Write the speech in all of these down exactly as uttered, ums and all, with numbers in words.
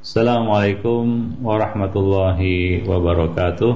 Assalamualaikum warahmatullahi wabarakatuh.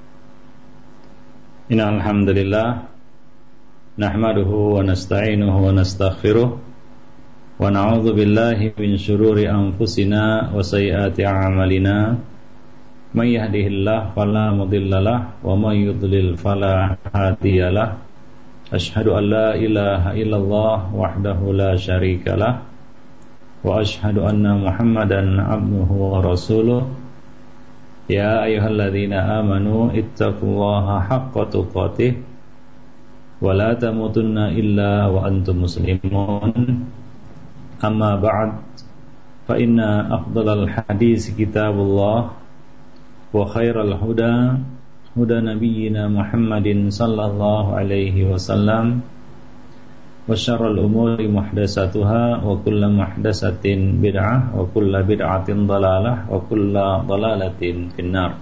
Innal hamdalillah nahmaduhu wa nasta'inuhu wa nastaghfiruh wa na'udzu billahi min shururi anfusina wa sayyiati a'malina. May yahdihillahu fala mudhillalah wa may yudlil fala hadiyalah. Asyhadu an la ilaha illallah wahdahu la syarikalah wa asyhadu anna Muhammadan abduhu wa rasuluh. Ya ayyuhalladzina amanu ittaqullaha haqqa tuqatih wa la tamutunna illa wa antum muslimun. Amma ba'd, fa inna afdalal hadis kitabullah wa khairal huda huda nabiyyina Muhammadin sallallahu alaihi wasallam wa syarrul umuri muhdatsatuha wa kullu muhdatsatin bid'ah wa kullu bid'atin dhalalah wa kullu dhalalatin finnar.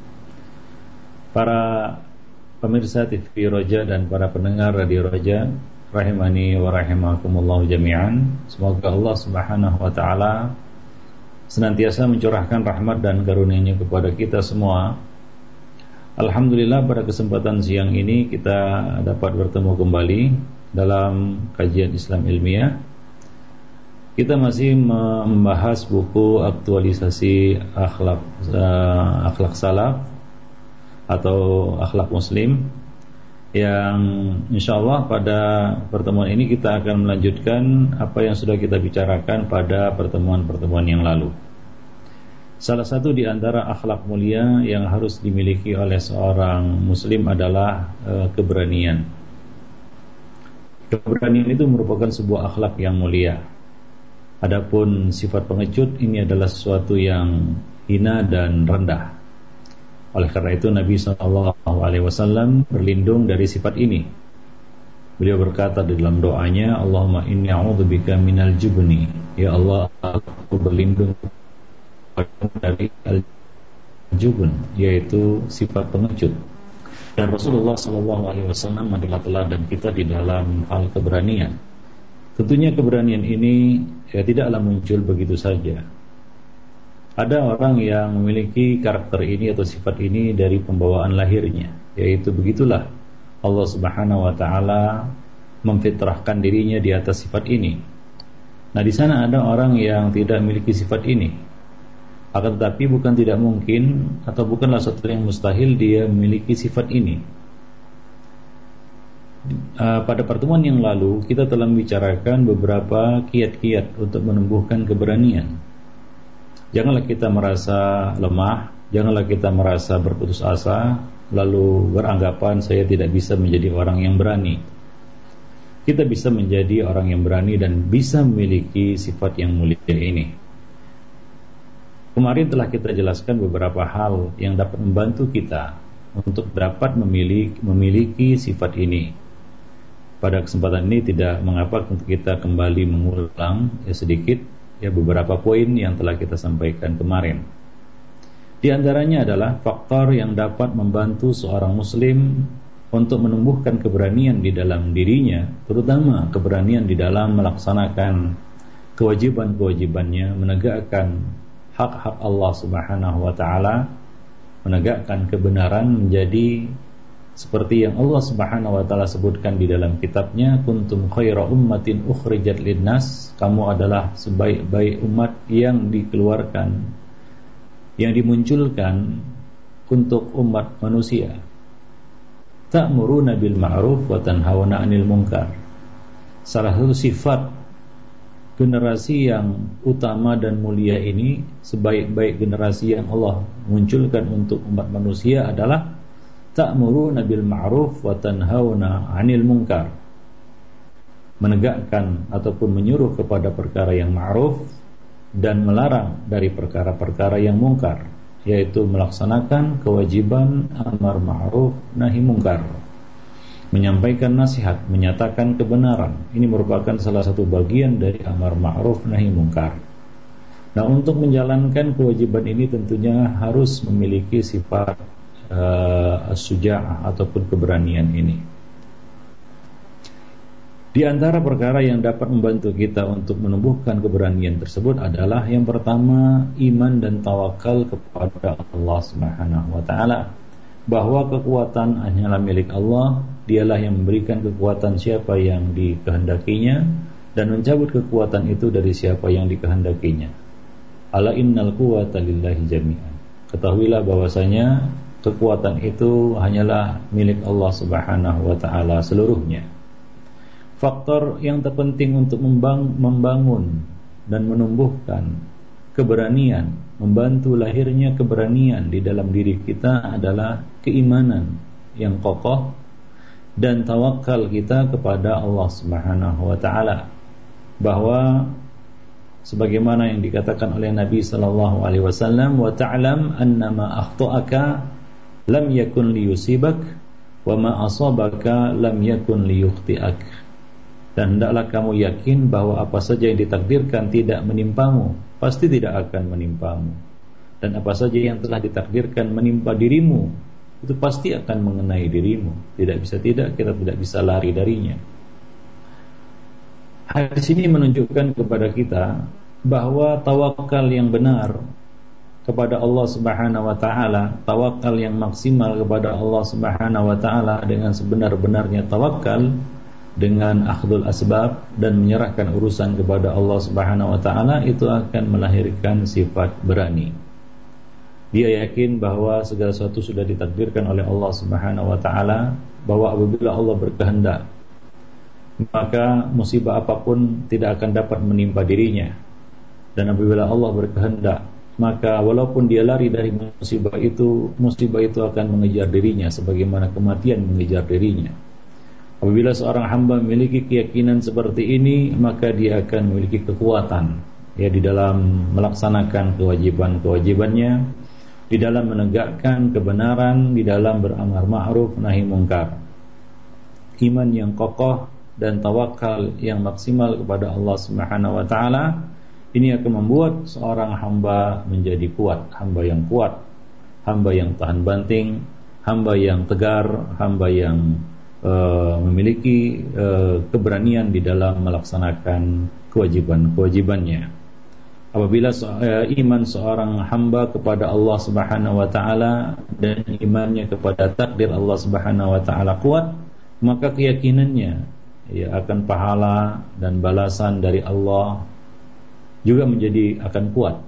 Para pemirsa T V Roja dan para pendengar Radio Roja rahimani wa rahimakumullah jami'an, semoga Allah Subhanahu wa taala senantiasa mencurahkan rahmat dan karunia-Nya kepada kita semua. Alhamdulillah, pada kesempatan siang ini kita dapat bertemu kembali dalam kajian Islam ilmiah. Kita masih membahas buku aktualisasi akhlak uh, akhlak salaf atau akhlak muslim, yang insyaallah pada pertemuan ini kita akan melanjutkan apa yang sudah kita bicarakan pada pertemuan-pertemuan yang lalu. Salah satu di antara akhlak mulia yang harus dimiliki oleh seorang muslim adalah uh, keberanian. Keberanian itu merupakan sebuah akhlak yang mulia. Adapun sifat pengecut ini adalah sesuatu yang hina dan rendah. Oleh karena itu Nabi shallallahu alaihi wasallam berlindung dari sifat ini. Beliau berkata di dalam doanya, Allahumma inni a'udzubika minal jubni. Ya Allah, aku berlindung dari al-jubn, yaitu sifat pengecut. Dan Rasulullah shallallahu alaihi wasallam adalah teladan kita di dalam hal keberanian. Tentunya keberanian ini ya tidaklah muncul begitu saja. Ada orang yang memiliki karakter ini atau sifat ini dari pembawaan lahirnya, yaitu begitulah Allah Subhanahu wa taala memfitrahkan dirinya di atas sifat ini. Nah, di sana ada orang yang tidak memiliki sifat ini. Akan tetapi bukan tidak mungkin atau bukanlah sesuatu yang mustahil dia memiliki sifat ini. Uh, pada pertemuan yang lalu kita telah membicarakan beberapa kiat-kiat untuk menumbuhkan keberanian. Janganlah kita merasa lemah, janganlah kita merasa berputus asa lalu beranggapan saya tidak bisa menjadi orang yang berani. Kita bisa menjadi orang yang berani dan bisa memiliki sifat yang mulia ini. Kemarin telah kita jelaskan beberapa hal yang dapat membantu kita untuk dapat memiliki, memiliki sifat ini. Pada kesempatan ini tidak mengapa untuk kita kembali mengulang ya sedikit ya beberapa poin yang telah kita sampaikan kemarin. Di antaranya adalah faktor yang dapat membantu seorang muslim untuk menumbuhkan keberanian di dalam dirinya, terutama keberanian di dalam melaksanakan kewajiban-kewajibannya, menegakkan hak-hak Allah Subhanahu wa taala, menegakkan kebenaran menjadi seperti yang Allah Subhanahu wa taala sebutkan di dalam kitabnya, kuntum khaira ummatin ukhrijat linnas, kamu adalah sebaik-baik umat yang dikeluarkan, yang dimunculkan untuk umat manusia. Ta'muruna bil ma'ruf wa tanhauna 'anil munkar. Salah satu sifat generasi yang utama dan mulia ini, sebaik-baik generasi yang Allah munculkan untuk umat manusia adalah ta'muruna bil ma'ruf wa tanhauna 'anil munkar. Menegakkan ataupun menyuruh kepada perkara yang ma'ruf dan melarang dari perkara-perkara yang mungkar, yaitu melaksanakan kewajiban amar ma'ruf nahi mungkar. Menyampaikan nasihat, menyatakan kebenaran, ini merupakan salah satu bagian dari amar ma'ruf nahi mungkar. Nah, untuk menjalankan kewajiban ini tentunya harus memiliki sifat uh, as-suja'ah ataupun keberanian ini. Di antara perkara yang dapat membantu kita untuk menumbuhkan keberanian tersebut adalah yang pertama, iman dan tawakal kepada Allah Subhanahu wa taala, bahwa kekuatan hanyalah milik Allah. Dialah yang memberikan kekuatan siapa yang dikehendakinya dan mencabut kekuatan itu dari siapa yang dikehendakinya. Ala innal quwwata lillahi jami'an. Ketahuilah bahwasanya kekuatan itu hanyalah milik Allah Subhanahu wa taala seluruhnya. Faktor yang terpenting untuk membang, membangun dan menumbuhkan keberanian, membantu lahirnya keberanian di dalam diri kita adalah keimanan yang kokoh dan tawakal kita kepada Allah Subhanahu wa taala, bahwa sebagaimana yang dikatakan oleh Nabi sallallahu alaihi wasallam, wa ta'lam annama akhta'aka lam yakun liyusibak wa ma asabaka lam yakun liyukhti'ak. Dan hendaklah kamu yakin bahwa apa saja yang ditakdirkan tidak menimpamu, pasti tidak akan menimpamu. Dan apa saja yang telah ditakdirkan menimpa dirimu, itu pasti akan mengenai dirimu. Tidak bisa tidak, kita tidak bisa lari darinya. Hadis ini menunjukkan kepada kita bahwa tawakal yang benar kepada Allah Subhanahu wa taala, tawakal yang maksimal kepada Allah Subhanahu wa taala dengan sebenar-benarnya tawakal, dengan akhdul asbab dan menyerahkan urusan kepada Allah Subhanahu wa taala, itu akan melahirkan sifat berani. Dia yakin bahwa segala sesuatu sudah ditakdirkan oleh Allah Subhanahu wa taala, bahwa apabila Allah berkehendak, maka musibah apapun tidak akan dapat menimpa dirinya. Dan apabila Allah berkehendak, maka walaupun dia lari dari musibah itu, musibah itu akan mengejar dirinya sebagaimana kematian mengejar dirinya. Apabila seorang hamba memiliki keyakinan seperti ini, maka dia akan memiliki kekuatan ya di dalam melaksanakan kewajiban-kewajibannya, di dalam menegakkan kebenaran, di dalam beramar ma'ruf nahi mungkar. Iman yang kokoh dan tawakal yang maksimal kepada Allah Subhanahu wa taala ini akan membuat seorang hamba menjadi kuat, hamba yang kuat, hamba yang tahan banting, hamba yang tegar, hamba yang Uh, memiliki uh, keberanian di dalam melaksanakan kewajiban-kewajibannya. Apabila so, uh, iman seorang hamba kepada Allah Subhanahu wa taala dan imannya kepada takdir Allah Subhanahu wa taala kuat, maka keyakinannya ya akan pahala dan balasan dari Allah juga menjadi akan kuat.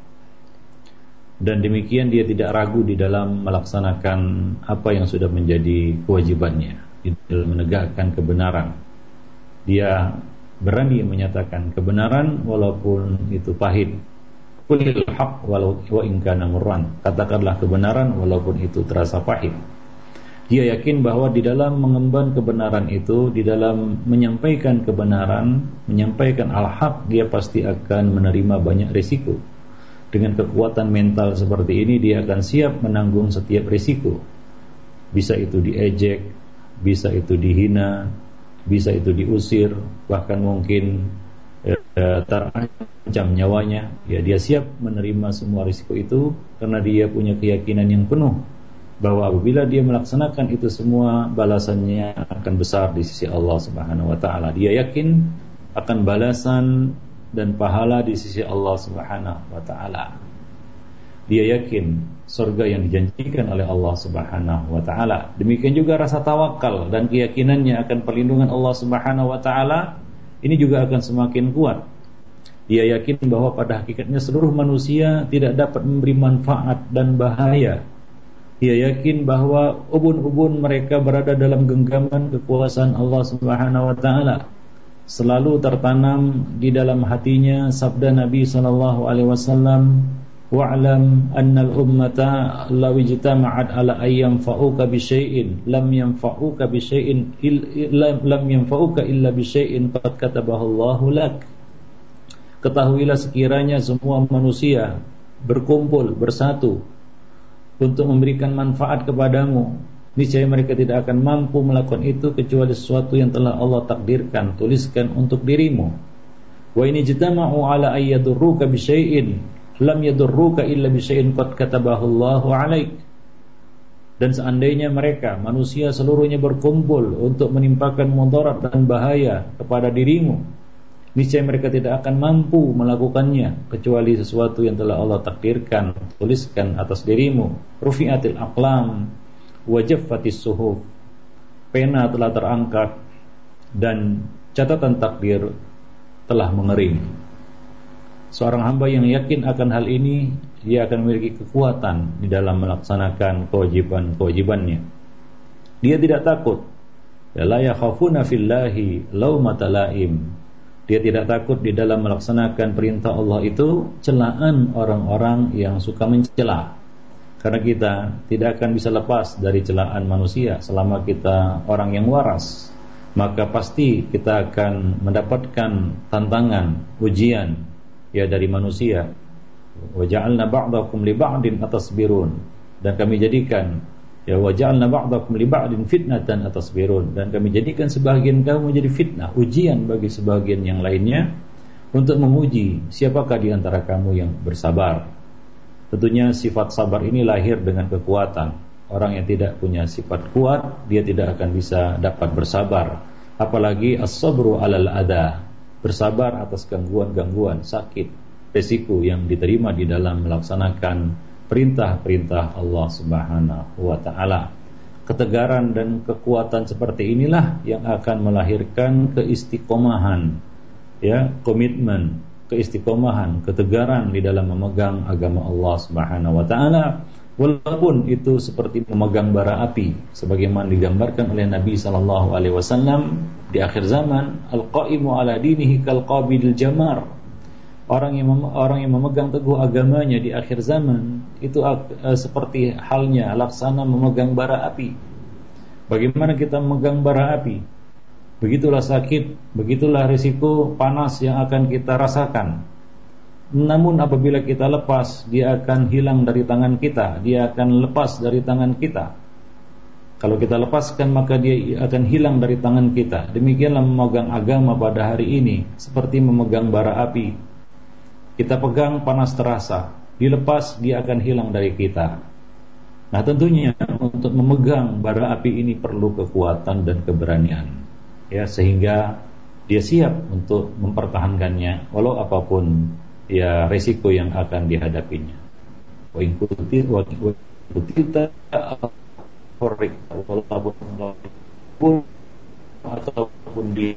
Dan demikian dia tidak ragu di dalam melaksanakan apa yang sudah menjadi kewajibannya, di dalam menegakkan kebenaran. Dia berani menyatakan kebenaran walaupun itu pahit. Qulil haq walau wa in kana murran. Katakanlah kebenaran walaupun itu terasa pahit. Dia yakin bahwa di dalam mengemban kebenaran itu, di dalam menyampaikan kebenaran, menyampaikan al-haq, dia pasti akan menerima banyak risiko. Dengan kekuatan mental seperti ini, dia akan siap menanggung setiap risiko. Bisa itu diejek, bisa itu dihina, bisa itu diusir, bahkan mungkin eh, terancam nyawanya. Ya, dia siap menerima semua risiko itu karena dia punya keyakinan yang penuh bahwa apabila dia melaksanakan itu semua, balasannya akan besar di sisi Allah Subhanahu wa taala. Dia yakin akan balasan dan pahala di sisi Allah Subhanahu wa taala. Dia yakin surga yang dijanjikan oleh Allah Subhanahu wa taala. Demikian juga rasa tawakal dan keyakinannya akan perlindungan Allah Subhanahu wa taala ini juga akan semakin kuat. Dia yakin bahwa pada hakikatnya seluruh manusia tidak dapat memberi manfaat dan bahaya. Dia yakin bahwa ubun-ubun mereka berada dalam genggaman kekuasaan Allah Subhanahu wa taala. Selalu tertanam di dalam hatinya sabda Nabi sallallahu alaihi wasallam, wa'lam annal ummata law ijtama'at ala ayyam fa'uka bi syai'in lam yanfa'uka bi syai'in lam yanfa'uka illa bi syai'in qad katabahu Allahu lak. Ketahuilah sekiranya semua manusia berkumpul bersatu untuk memberikan manfaat kepadamu, niscaya mereka tidak akan mampu melakukan itu kecuali sesuatu yang telah Allah takdirkan, tuliskan untuk dirimu. Wa in ijtama'u ala ayyadurruka bi syai'in lam yadurruka illa bi syai'in qad katabahu Allahu 'alaik. Dan seandainya mereka, manusia seluruhnya berkumpul untuk menimpakan mudarat dan bahaya kepada dirimu, niscaya mereka tidak akan mampu melakukannya kecuali sesuatu yang telah Allah takdirkan, tuliskan atas dirimu. Rufi'atil aqlam wa jaffatis suhuf. Pena telah terangkat dan catatan takdir telah mengering. Seorang hamba yang yakin akan hal ini, dia akan memiliki kekuatan di dalam melaksanakan kewajiban-kewajibannya. Dia tidak takut. La yakhafuna fillahi laumata laim. Dia tidak takut di dalam melaksanakan perintah Allah itu celaan orang-orang yang suka mencela. Karena kita tidak akan bisa lepas dari celaan manusia selama kita orang yang waras. Maka pasti kita akan mendapatkan tantangan, ujian ya dari manusia. Wa ja'alna ba'dakum li ba'din atasbirun. Dan kami jadikan ya wa ja'alna ba'dakum li ba'din fitnatan atasbirun. Dan kami jadikan sebahagian kamu menjadi fitnah, ujian bagi sebahagian yang lainnya untuk menguji siapakah di antara kamu yang bersabar. Tentunya sifat sabar ini lahir dengan kekuatan. Orang yang tidak punya sifat kuat, dia tidak akan bisa dapat bersabar. Apalagi as-sabru 'alal adha, bersabar atas gangguan-gangguan, sakit, resiko yang diterima di dalam melaksanakan perintah-perintah Allah Subhanahu wa taala. Ketegaran dan kekuatan seperti inilah yang akan melahirkan keistiqomahan, ya, komitmen, keistiqomahan, ketegaran di dalam memegang agama Allah Subhanahu wa taala. Walaupun itu seperti memegang bara api, sebagaimana digambarkan oleh Nabi sallallahu alaihi wasallam di akhir zaman, al-qaimu ala dinihi kal-qabidil jamar. Orang yang mem- orang yang memegang teguh agamanya di akhir zaman itu uh, seperti halnya laksana memegang bara api. Bagaimana kita memegang bara api? Begitulah sakit, begitulah risiko panas yang akan kita rasakan. Namun apabila kita lepas, dia akan hilang dari tangan kita, dia akan lepas dari tangan kita. Kalau kita lepaskan, maka dia akan hilang dari tangan kita. Demikianlah memegang agama pada hari ini, seperti memegang bara api. Kita pegang, panas terasa, dilepas, dia akan hilang dari kita. Nah tentunya untuk memegang bara api ini perlu kekuatan dan keberanian, ya, sehingga dia siap untuk mempertahankannya walau apapun ya resiko yang akan dihadapinya. Wa in kunti wa kita forik walaupun ataupun di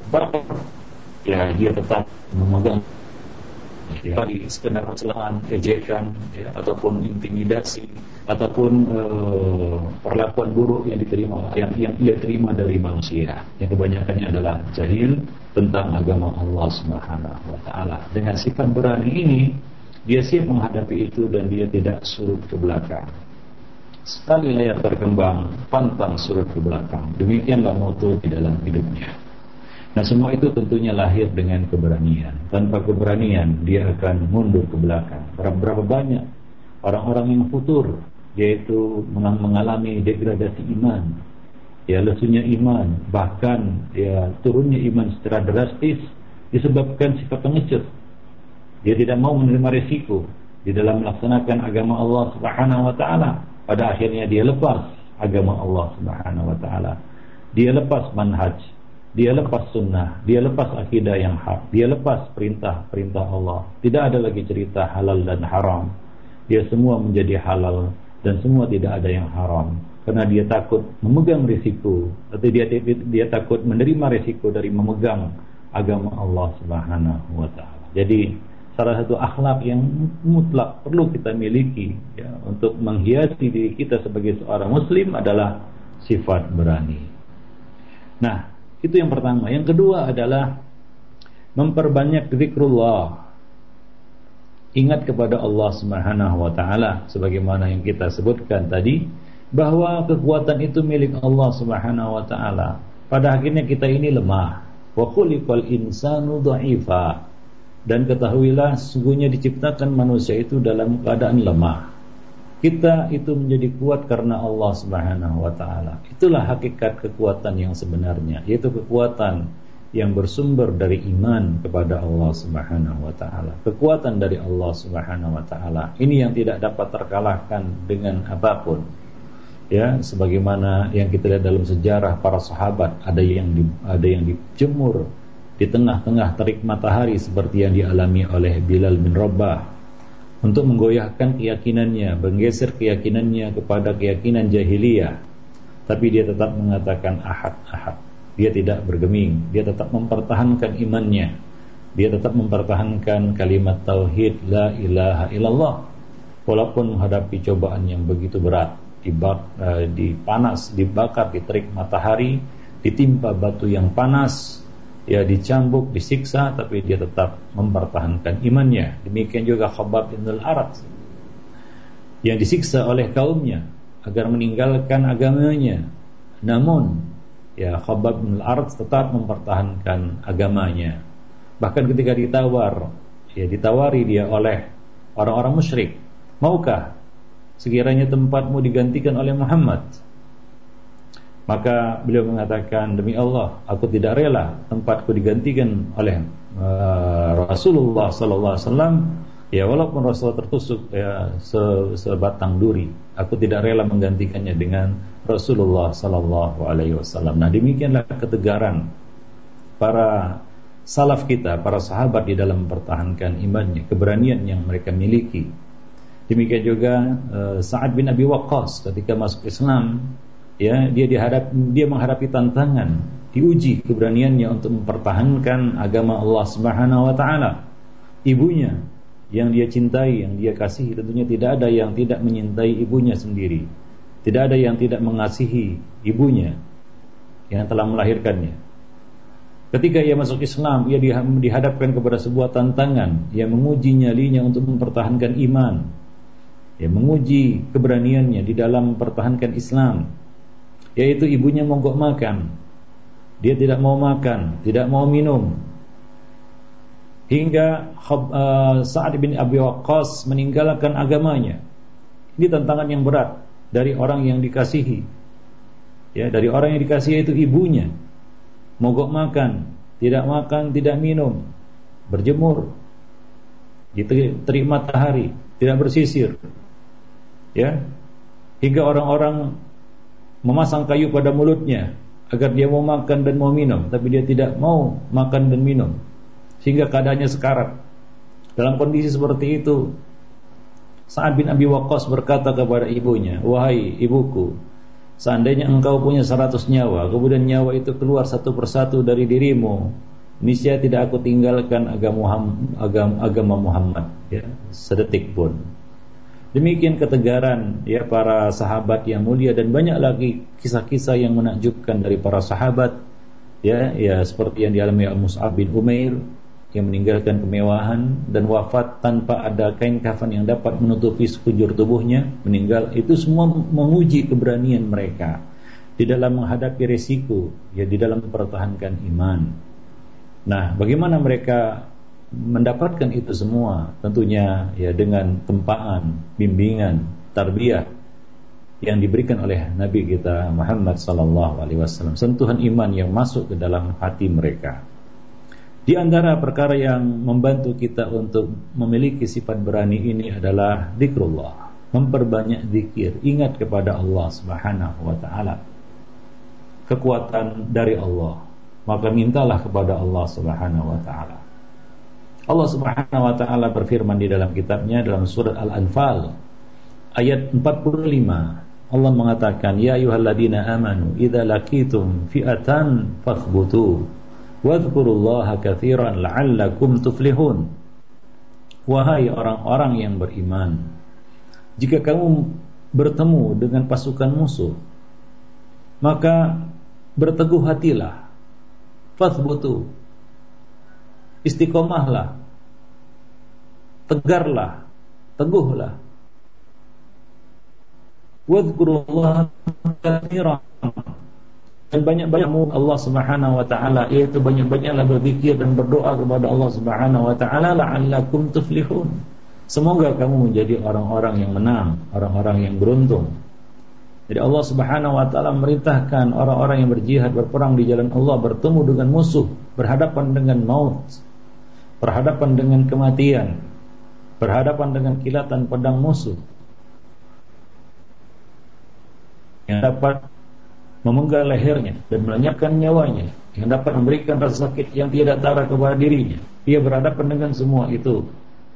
ya dia tetap memegang ya, di skenario celaan, ejekan ya, ataupun intimidasi ataupun uh, perlakuan buruk yang diterima yang yang ia terima dari manusia yang kebanyakannya adalah jahil tentang agama Allah Subhanahu wa taala. Dengan sifat berani ini dia siap menghadapi itu dan dia tidak surut ke belakang. Sekali layar berkembang, pantang surut ke belakang. Demikianlah moto di dalam hidupnya. Nah semua itu tentunya lahir dengan keberanian. Tanpa keberanian dia akan mundur ke belakang. Berapa banyak orang-orang yang futur, yaitu mengalami degradasi iman, ya lesunya iman, bahkan ya turunnya iman secara drastis disebabkan sifat pengecut. Dia tidak mau menerima risiko di dalam melaksanakan agama Allah Subhanahu wa taala. Pada akhirnya dia lepas agama Allah Subhanahu wa taala. Dia lepas manhaj, dia lepas sunnah, dia lepas akidah yang hak, dia lepas perintah-perintah Allah. Tidak ada lagi cerita halal dan haram. Dia semua menjadi halal dan semua tidak ada yang haram. Karena dia takut memegang risiko, atau dia, dia, dia takut menerima risiko dari memegang agama Allah Subhanahu wa taala. Jadi salah satu akhlak yang mutlak perlu kita miliki ya, untuk menghiasi diri kita sebagai seorang muslim adalah sifat berani. Nah, itu yang pertama. Yang kedua adalah memperbanyak zikrullah. Ingat kepada Allah Subhanahu wa taala sebagaimana yang kita sebutkan tadi, bahwa kekuatan itu milik Allah Subhanahu wa taala. Pada akhirnya kita ini lemah. Wa khuliqal insanu dha'ifa. Dan ketahuilah sesungguhnya diciptakan manusia itu dalam keadaan lemah. Kita itu menjadi kuat karena Allah Subhanahu wa taala. Itulah hakikat kekuatan yang sebenarnya, yaitu kekuatan yang bersumber dari iman kepada Allah Subhanahu wa taala. Kekuatan dari Allah Subhanahu wa taala ini yang tidak dapat terkalahkan dengan apapun. Ya, sebagaimana yang kita lihat dalam sejarah para sahabat, ada yang di, ada yang dijemur di tengah-tengah terik matahari seperti yang dialami oleh Bilal bin Rabah untuk menggoyahkan keyakinannya, menggeser keyakinannya kepada keyakinan jahiliyah. Tapi dia tetap mengatakan ahad, ahad. Dia tidak bergeming, dia tetap mempertahankan imannya. Dia tetap mempertahankan kalimat tauhid la ilaha illallah walaupun menghadapi cobaan yang begitu berat. Dibak, uh, dipanas, dibakar di terik matahari, ditimpa batu yang panas, ya dicambuk, disiksa, tapi dia tetap mempertahankan imannya. Demikian juga Khabbab bin al-Arat yang disiksa oleh kaumnya agar meninggalkan agamanya. Namun, ya Khabbab bin al-Arat tetap mempertahankan agamanya. Bahkan ketika ditawar, ya ditawari dia oleh orang-orang musyrik, maukah sekiranya tempatmu digantikan oleh Muhammad? Maka beliau mengatakan, demi Allah, aku tidak rela tempatku digantikan oleh uh, Rasulullah sallallahu alaihi wasallam. Ya walaupun Rasulullah tertusuk ya, se sebatang duri, aku tidak rela menggantikannya dengan Rasulullah sallallahu alaihi wasallam. Nah, demikianlah ketegaran para salaf kita, para sahabat di dalam mempertahankan imannya, keberanian yang mereka miliki. Demikian juga uh, Sa'ad bin Abi Waqqas ketika masuk Islam, ya dia dihadap, dia menghadapi tantangan, diuji keberaniannya untuk mempertahankan agama Allah Subhanahu wa taala. Ibunya yang dia cintai, yang dia kasihi, tentunya tidak ada yang tidak menyintai ibunya sendiri. Tidak ada yang tidak mengasihi ibunya yang telah melahirkannya. Ketika ia masuk Islam, ia dihadapkan kepada sebuah tantangan yang menguji nyalinya untuk mempertahankan iman, ya, menguji keberaniannya di dalam mempertahankan Islam, yaitu ibunya mogok makan, dia tidak mau makan, tidak mau minum, hingga uh, Sa'ad bin Abi Waqqas meninggalkan agamanya. Ini tantangan yang berat dari orang yang dikasihi, ya, dari orang yang dikasihi itu ibunya, mogok makan, tidak makan, tidak minum, berjemur di terik matahari, tidak bersisir, ya, hingga orang-orang memasang kayu pada mulutnya agar dia mau makan dan mau minum, tapi dia tidak mau makan dan minum, sehingga keadaannya sekarat. Dalam kondisi seperti itu, Sa'ad bin Abi Waqqas berkata kepada ibunya, wahai ibuku, seandainya engkau punya seratus nyawa, kemudian nyawa itu keluar satu persatu dari dirimu, niscaya tidak aku tinggalkan agama, agama, agama Muhammad, ya, sedetik pun. Demikian ketegaran, ya, para sahabat yang mulia, dan banyak lagi kisah-kisah yang menakjubkan dari para sahabat, ya, ya seperti yang dialami Mus'ab bin Umair yang meninggalkan kemewahan dan wafat tanpa ada kain kafan yang dapat menutupi sekujur tubuhnya, meninggal. Itu semua menguji keberanian mereka di dalam menghadapi resiko, ya, di dalam mempertahankan iman. Nah, bagaimana mereka mendapatkan itu semua? Tentunya, ya, dengan tempaan, bimbingan, tarbiyah yang diberikan oleh Nabi kita Muhammad sallallahu alaihi wasallam, sentuhan iman yang masuk ke dalam hati mereka. Di antara perkara yang membantu kita untuk memiliki sifat berani ini adalah zikrullah, memperbanyak zikir, ingat kepada Allah Subhanahu wa taala. Kekuatan dari Allah, maka mintalah kepada Allah Subhanahu wa taala. Allah Subhanahu wa taala berfirman di dalam kitabnya dalam surat Al-Anfal ayat empat puluh lima. Allah mengatakan, ya ayyuhalladzina amanu idza laqitum fi'atan fathbutu wadhkurullaha katsiran la'allakum tuflihun. Wahai orang-orang yang beriman, jika kamu bertemu dengan pasukan musuh, maka berteguh hatilah, fathbutu, istiqomahlah, tegarlah, teguhlah. Wadhkurullaha katsiran, dan banyak-banyakmu Allah Subhanahu wa taala, yaitu banyak-banyaklah berzikir dan berdoa kepada Allah Subhanahu wa taala, la'allakum tuflihun. Semoga kamu menjadi orang-orang yang menang, orang-orang yang beruntung. Jadi Allah Subhanahu wa taala memerintahkan orang-orang yang berjihad, berperang di jalan Allah, bertemu dengan musuh, berhadapan dengan maut, berhadapan dengan kematian, berhadapan dengan kilatan pedang musuh, yang dapat memenggal lehernya dan melenyapkan nyawanya, yang dapat memberikan rasa sakit yang tidak tara kepada dirinya. Dia berhadapan dengan semua itu.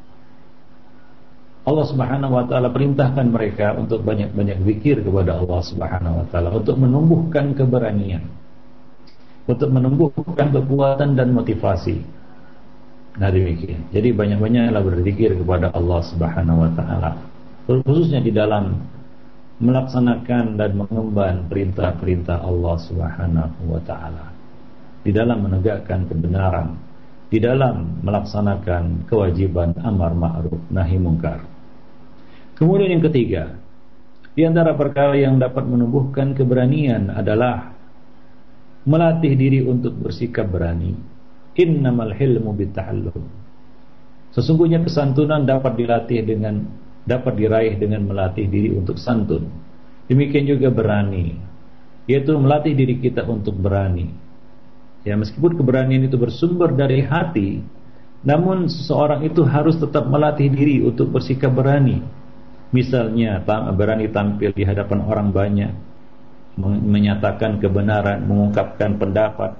Allah Subhanahu wa taala perintahkan mereka untuk banyak-banyak zikir kepada Allah Subhanahu wa taala, untuk menumbuhkan keberanian, untuk menumbuhkan kekuatan dan motivasi. Nah demikian. Jadi banyak-banyaklah berzikir kepada Allah Subhanahu wa taala, khususnya di dalam melaksanakan dan mengemban perintah-perintah Allah Subhanahu wa taala, di dalam menegakkan kebenaran, di dalam melaksanakan kewajiban amar ma'ruf nahi mungkar. Kemudian yang ketiga, di antara perkara yang dapat menumbuhkan keberanian adalah melatih diri untuk bersikap berani. Innamal hilmu bitahallum. Sesungguhnya kesantunan dapat dilatih dengan dapat diraih dengan melatih diri untuk santun. Demikian juga berani, yaitu melatih diri kita untuk berani. Ya, meskipun keberanian itu bersumber dari hati, namun seseorang itu harus tetap melatih diri untuk bersikap berani. Misalnya berani tampil di hadapan orang banyak, menyatakan kebenaran, mengungkapkan pendapat.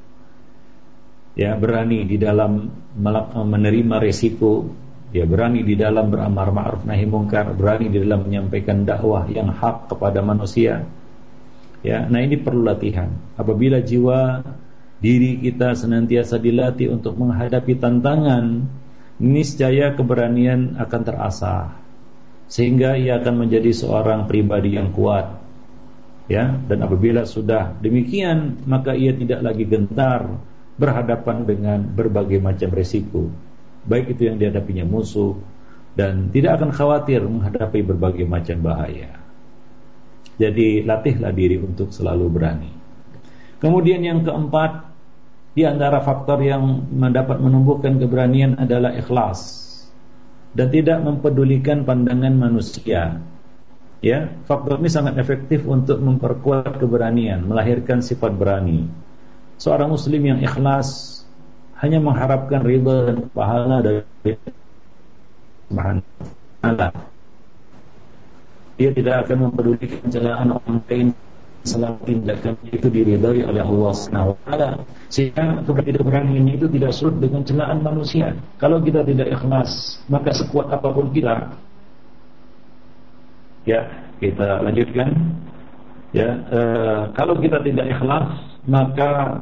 Ya, berani di dalam menerima resiko, ya, berani di dalam beramar ma'ruf nahi mungkar, berani di dalam menyampaikan dakwah yang hak kepada manusia. Ya, nah ini perlu latihan. Apabila jiwa diri kita senantiasa dilatih untuk menghadapi tantangan, niscaya keberanian akan terasah, sehingga ia akan menjadi seorang pribadi yang kuat. Ya, dan apabila sudah demikian, maka ia tidak lagi gentar berhadapan dengan berbagai macam resiko, baik itu yang dihadapinya musuh, dan tidak akan khawatir menghadapi berbagai macam bahaya. Jadi latihlah diri untuk selalu berani. Kemudian yang keempat, di antara faktor yang mendapat menumbuhkan keberanian adalah ikhlas dan tidak mempedulikan pandangan manusia. Ya, faktor ini sangat efektif untuk memperkuat keberanian, melahirkan sifat berani. Seorang muslim yang ikhlas hanya mengharapkan ridha dan pahala dari Subhanahu wa taala. Dia tidak akan mempedulikan celaan orang lain selama tindakan itu diridhai oleh Allah Subhanahu wa taala. Sehingga keberanian itu tidak surut dengan celaan manusia. Kalau kita tidak ikhlas, maka sekuat apapun kita, ya, kita lanjutkan. Ya, e, kalau kita tidak ikhlas, maka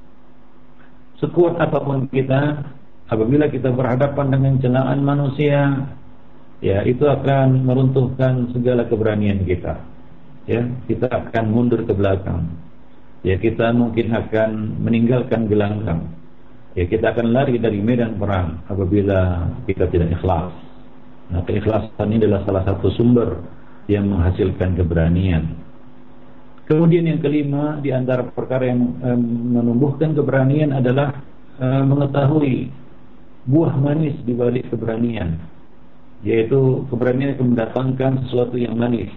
sekuat apapun kita, apabila kita berhadapan dengan celaan manusia, ya, itu akan meruntuhkan segala keberanian kita. Ya, kita akan mundur ke belakang. Ya, kita mungkin akan meninggalkan gelanggang. Ya, kita akan lari dari medan perang apabila kita tidak ikhlas. Nah, keikhlasan ini adalah salah satu sumber yang menghasilkan keberanian. Kemudian yang kelima, di antara perkara yang eh, menumbuhkan keberanian adalah eh, mengetahui buah manis di balik keberanian, yaitu keberanian yang mendatangkan sesuatu yang manis.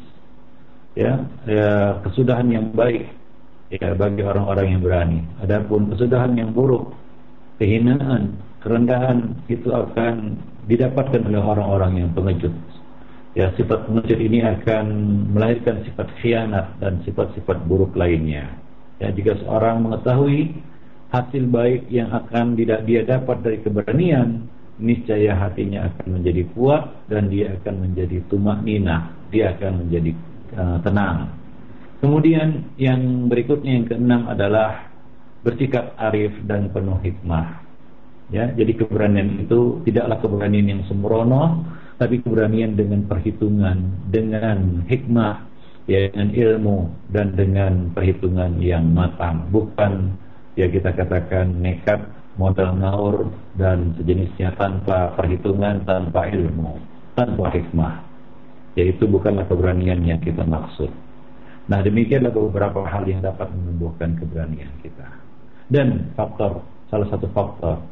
Ya, ya, kesudahan yang baik, ya, bagi orang-orang yang berani. Adapun kesudahan yang buruk, kehinaan, kerendahan, itu akan didapatkan oleh orang-orang yang pengecut. Ya, sifat pengecut ini akan melahirkan sifat khianat dan sifat-sifat buruk lainnya. Ya, jika seorang mengetahui hasil baik yang akan dia dapat dari keberanian, niscaya hatinya akan menjadi kuat dan dia akan menjadi tumakninah, dia akan menjadi Uh, tenang. Kemudian yang berikutnya, yang keenam, adalah bersikap arif dan penuh hikmah. Ya, jadi keberanian itu tidaklah keberanian yang sembrono, tapi keberanian dengan perhitungan, dengan hikmah, ya, dengan ilmu dan dengan perhitungan yang matang. Bukan, ya, kita katakan nekat, modal ngaur dan sejenisnya tanpa perhitungan, tanpa ilmu, tanpa hikmah. Yaitu bukanlah keberanian yang kita maksud. Nah, demikianlah beberapa hal yang dapat menumbuhkan keberanian kita. Dan faktor, salah satu faktor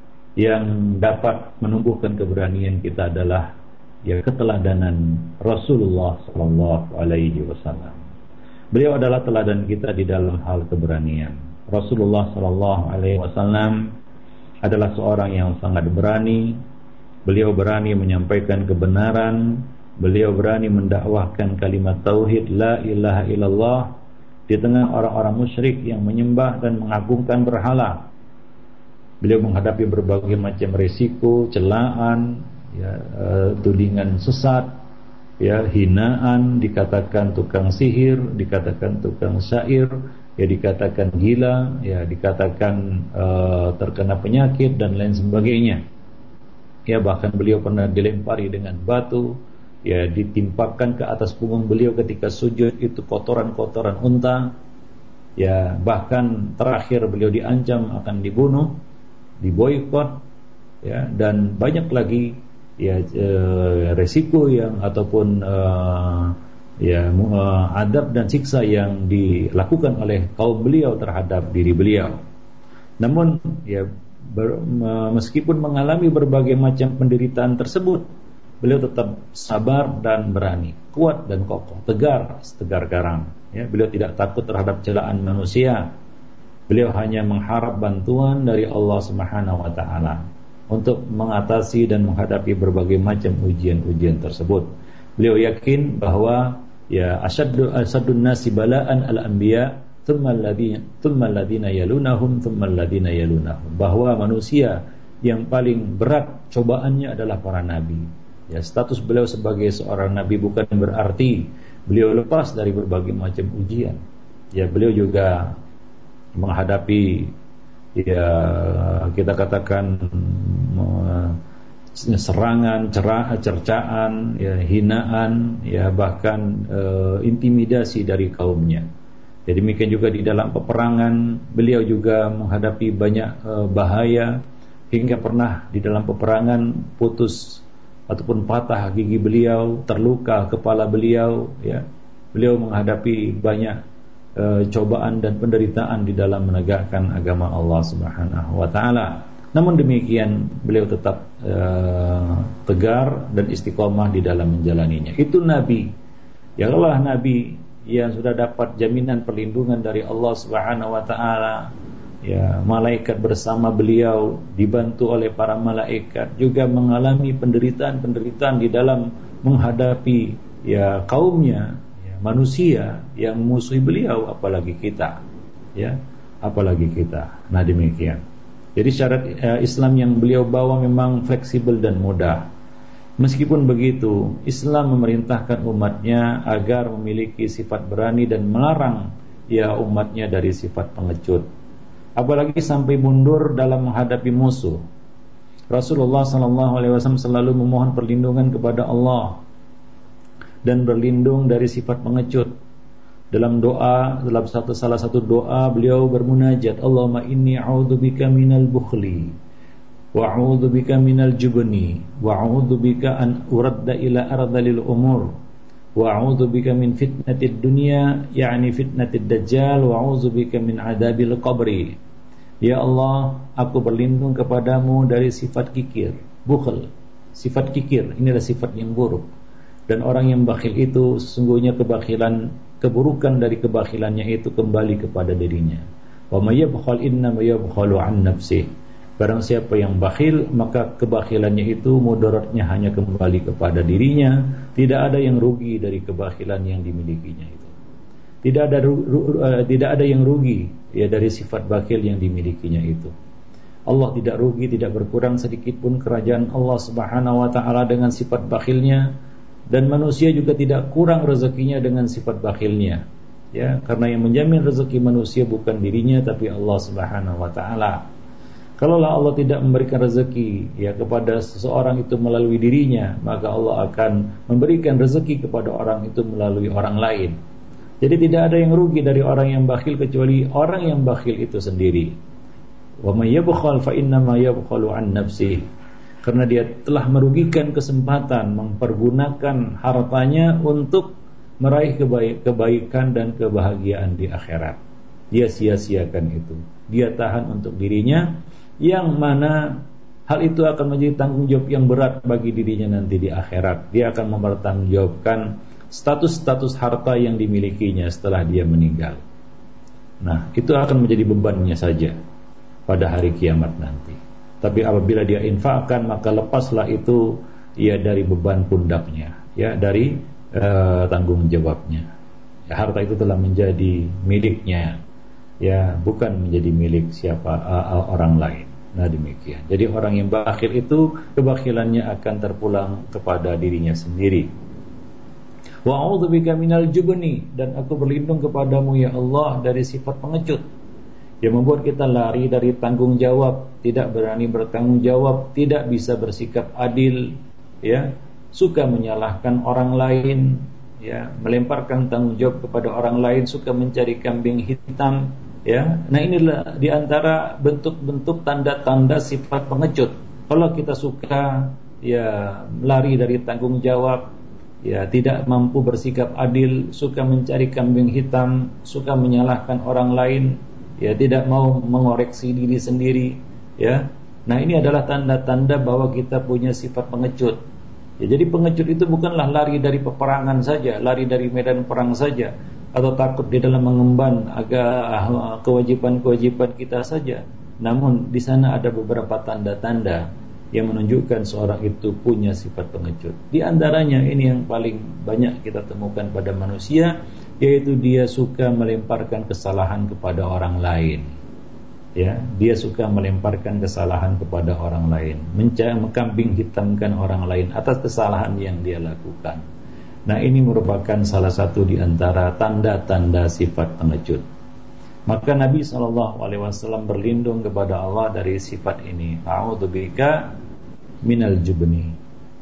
yang dapat menumbuhkan keberanian kita adalah, ya, keteladanan Rasulullah Sallallahu Alaihi Wasallam. Beliau adalah teladan kita di dalam hal keberanian. Rasulullah Sallallahu Alaihi Wasallam adalah seorang yang sangat berani. Beliau berani menyampaikan kebenaran, Beliau berani mendakwahkan kalimat tauhid la ilaha illallah di tengah orang-orang musyrik yang menyembah dan mengagungkan berhala. Beliau menghadapi berbagai macam risiko, celaan, ya, uh, tudingan sesat, ya, hinaan, dikatakan tukang sihir, dikatakan tukang syair, ya, dikatakan gila, ya, dikatakan uh, terkena penyakit dan lain sebagainya. Ya, bahkan beliau pernah dilempari dengan batu, ya, ditimpakan ke atas punggung beliau ketika sujud itu kotoran-kotoran unta. Ya, bahkan terakhir beliau diancam akan dibunuh, diboikot, ya, dan banyak lagi, ya, e, resiko yang ataupun e, ya e, adab dan siksa yang dilakukan oleh kaum beliau terhadap diri beliau. Namun, ya, ber, meskipun mengalami berbagai macam penderitaan tersebut, beliau tetap sabar dan berani, kuat dan kokoh, tegar setegar karang. Ya, beliau tidak takut terhadap celaan manusia. Beliau hanya mengharap bantuan dari Allah Subhanahu wa taala untuk mengatasi dan menghadapi berbagai macam ujian-ujian tersebut. Beliau yakin bahwa, ya, asyaddu asyadun nasi bala'an al-anbiya thumma alladhina thumma alladhina yalunahum thumma alladhina yalunahum, bahwa manusia yang paling berat cobaannya adalah para nabi. Ya, status beliau sebagai seorang nabi bukan berarti beliau lepas dari berbagai macam ujian. Ya, beliau juga menghadapi, ya, kita katakan serangan, cerah, cercaan, ya, hinaan, ya, bahkan e, intimidasi dari kaumnya. Jadi demikian juga di dalam peperangan beliau juga menghadapi banyak e, bahaya, hingga pernah di dalam peperangan putus ataupun patah gigi beliau, terluka kepala beliau, ya. Beliau menghadapi banyak e, cobaan dan penderitaan di dalam menegakkan agama Allah Subhanahu wa taala. Namun demikian beliau tetap e, tegar dan istiqomah di dalam menjalaninya. Itu nabi. Ya, Allah nabi yang sudah dapat jaminan perlindungan dari Allah Subhanahu wa taala. Ya, malaikat bersama beliau, dibantu oleh para malaikat, juga mengalami penderitaan-penderitaan di dalam menghadapi, ya, kaumnya, ya, manusia yang memusuhi beliau, apalagi kita, ya, apalagi kita. Nah, demikian. Jadi syarat uh, Islam yang beliau bawa memang fleksibel dan mudah. Meskipun begitu, Islam memerintahkan umatnya agar memiliki sifat berani dan melarang, ya, umatnya dari sifat pengecut, apalagi sampai mundur dalam menghadapi musuh. Rasulullah sallallahu alaihi wasallam selalu memohon perlindungan kepada Allah dan berlindung dari sifat pengecut. Dalam doa, dalam satu salah satu doa beliau bermunajat, Allahumma inni a'udzubika minal bukhli wa a'udzubika minal jubni wa a'udzubika an uradda ila ardhil umur wa a'udzubika min fitnatid dunya, yakni fitnatid dajjal, wa a'udzubika min adabil qabri. Ya Allah, aku berlindung kepadamu dari sifat kikir, bukhl. Sifat kikir, inilah sifat yang buruk. Dan orang yang bakhil itu sesungguhnya kebakhilan, keburukan dari kebakhilannya itu kembali kepada dirinya. Wa may yabkhal inna may yabkhalu an nafsih. Barang siapa yang bakhil, maka kebakhilannya itu mudaratnya hanya kembali kepada dirinya. Tidak ada yang rugi dari kebakhilan yang dimilikinya itu. Tidak ada ru, ru, uh, tidak ada yang rugi, ya, dari sifat bakhil yang dimilikinya itu. Allah tidak rugi, tidak berkurang sedikit pun kerajaan Allah Subhanahu wa taala dengan sifat bakhilnya, dan manusia juga tidak kurang rezekinya dengan sifat bakhilnya. Ya, karena yang menjamin rezeki manusia bukan dirinya tapi Allah Subhanahu wa taala. Kalaulah Allah tidak memberikan rezeki, ya, kepada seseorang itu melalui dirinya, maka Allah akan memberikan rezeki kepada orang itu melalui orang lain. Jadi tidak ada yang rugi dari orang yang bakhil kecuali orang yang bakhil itu sendiri. Wa may yabkhal fa inna ma yabkhalu an nafsihi. Karena dia telah merugikan kesempatan mempergunakan hartanya untuk meraih kebaik, kebaikan dan kebahagiaan di akhirat. Dia sia-siakan itu. Dia tahan untuk dirinya, yang mana hal itu akan menjadi tanggung jawab yang berat bagi dirinya nanti di akhirat. Dia akan mempertanggungjawabkan status-status harta yang dimilikinya setelah dia meninggal. Nah, itu akan menjadi bebannya saja pada hari kiamat nanti. Tapi apabila dia infakkan, maka lepaslah itu, ia dari beban pundaknya. ya dari uh, tanggung jawabnya. Ya, harta itu telah menjadi miliknya, ya bukan menjadi milik siapa uh, orang lain. Nah demikian. Jadi orang yang bakhil itu kebakhilannya akan terpulang kepada dirinya sendiri. Wa a'udzubika minal jubni, dan aku berlindung kepadamu ya Allah dari sifat pengecut yang membuat kita lari dari tanggung jawab, tidak berani bertanggung jawab, tidak bisa bersikap adil, ya, suka menyalahkan orang lain, ya, melemparkan tanggung jawab kepada orang lain, suka mencari kambing hitam, ya. Nah inilah diantara bentuk-bentuk tanda-tanda sifat pengecut. Kalau kita suka, ya, lari dari tanggung jawab, ya, tidak mampu bersikap adil, suka mencari kambing hitam, suka menyalahkan orang lain, ya, tidak mau mengoreksi diri sendiri, ya. Nah ini adalah tanda-tanda bahwa kita punya sifat pengecut. Ya, jadi pengecut itu bukanlah lari dari peperangan saja, lari dari medan perang saja, atau takut di dalam mengemban agak kewajiban-kewajiban kita saja. Namun di sana ada beberapa tanda-tanda yang menunjukkan seorang itu punya sifat pengecut. Di antaranya ini yang paling banyak kita temukan pada manusia, yaitu dia suka melemparkan kesalahan kepada orang lain. Ya, dia suka melemparkan kesalahan kepada orang lain, mencari mengkambing hitamkan orang lain atas kesalahan yang dia lakukan. Nah, ini merupakan salah satu di antara tanda-tanda sifat pengecut. Maka Nabi shallallahu alaihi wasallam berlindung kepada Allah dari sifat ini. A'udzubika minal jubni.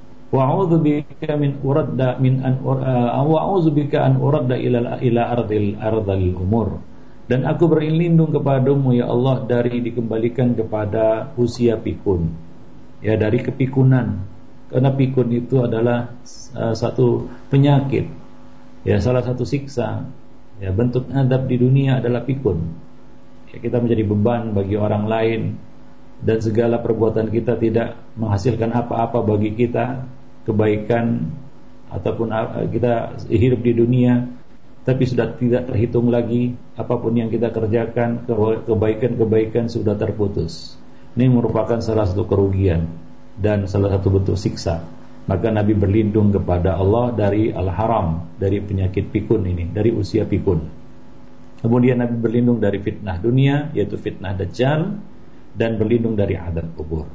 Wa'udzubika min uradda min an wa'udzubika an uradda ila ila ardil ardil umur. Dan aku berlindung kepadamu ya Allah dari dikembalikan kepada usia pikun, ya, dari kepikunan. Karena pikun itu adalah uh, satu penyakit, ya, salah satu siksa, ya, bentuk adab di dunia adalah pikun, ya, kita menjadi beban bagi orang lain, dan segala perbuatan kita tidak menghasilkan apa-apa bagi kita, kebaikan ataupun uh, kita hidup di dunia, tapi sudah tidak terhitung lagi apapun yang kita kerjakan, kebaikan-kebaikan sudah terputus. Ini merupakan salah satu kerugian dan salah satu bentuk siksa. Maka Nabi berlindung kepada Allah dari al-haram, dari penyakit pikun ini, dari usia pikun. Kemudian Nabi berlindung dari fitnah dunia, yaitu fitnah dajjal, dan berlindung dari adab kubur.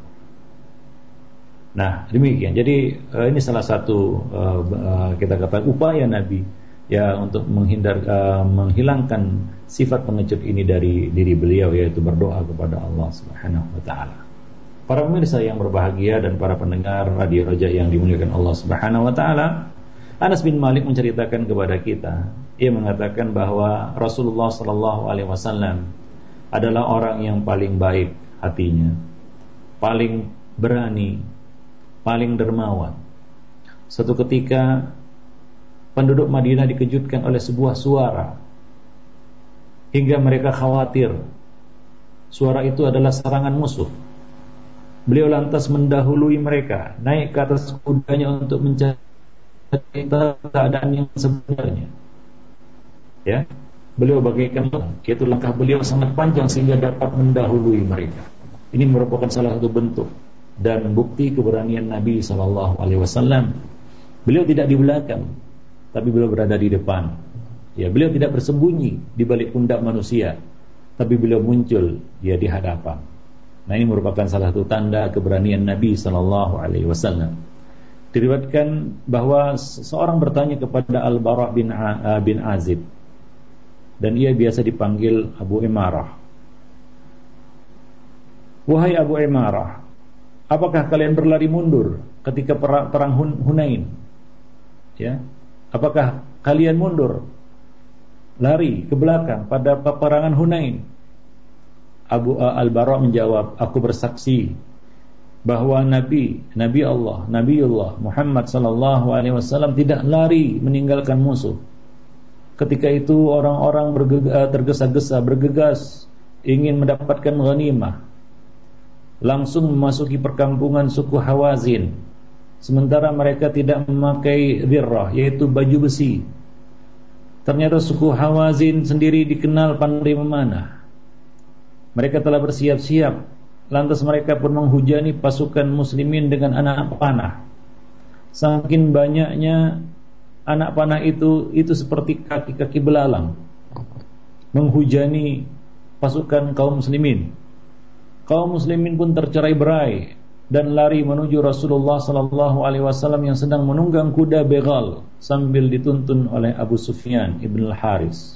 Nah demikian. Jadi ini salah satu kita katakan upaya Nabi, ya, untuk menghindar uh, menghilangkan sifat pengecut ini dari diri beliau, yaitu berdoa kepada Allah Subhanahu wa taala. Para pemirsa yang berbahagia dan para pendengar Radio Raja yang dimuliakan Allah Subhanahu wa taala, Anas bin Malik menceritakan kepada kita, ia mengatakan bahwa Rasulullah sallallahu alaihi wasallam adalah orang yang paling baik hatinya, paling berani, paling dermawan. Suatu ketika penduduk Madinah dikejutkan oleh sebuah suara hingga mereka khawatir suara itu adalah serangan musuh. Beliau lantas mendahului mereka, naik ke atas kudanya untuk mencari keadaan yang sebenarnya. Ya, beliau bagaikan, yaitu langkah beliau sangat panjang sehingga dapat mendahului mereka. Ini merupakan salah satu bentuk dan bukti keberanian Nabi shallallahu alaihi wasallam. Beliau tidak di belakang, tapi beliau berada di depan. Ya, beliau tidak bersembunyi di balik pundak manusia, tapi beliau muncul dia di hadapan. Nah, ini merupakan salah satu tanda keberanian Nabi sallallahu alaihi wasallam. Diriwayatkan bahwa seorang bertanya kepada Al-Bara bin A, bin Azib, dan ia biasa dipanggil Abu Imarah. Wahai Abu Imarah, apakah kalian berlari mundur ketika perang, perang Hunain? Ya, apakah kalian mundur, lari ke belakang pada peperangan Hunain? Abu uh, Al-Bara menjawab, aku bersaksi bahwa Nabi, Nabi Allah, Nabiullah Muhammad sallallahu alaihi wasallam tidak lari meninggalkan musuh. Ketika itu orang-orang bergega, tergesa-gesa, bergegas ingin mendapatkan ghanimah, langsung memasuki perkampungan suku Hawazin. Sementara mereka tidak memakai dhirrah, yaitu baju besi. Ternyata suku Hawazin sendiri dikenal pandai memanah. Mereka telah bersiap-siap, lantas mereka pun menghujani pasukan muslimin dengan anak panah. saking banyaknya anak panah itu itu seperti kaki-kaki belalang menghujani pasukan kaum muslimin. Kaum muslimin pun tercerai-berai dan lari menuju Rasulullah sallallahu alaihi wasallam yang sedang menunggang kuda begal sambil dituntun oleh Abu Sufyan ibn al-Haris.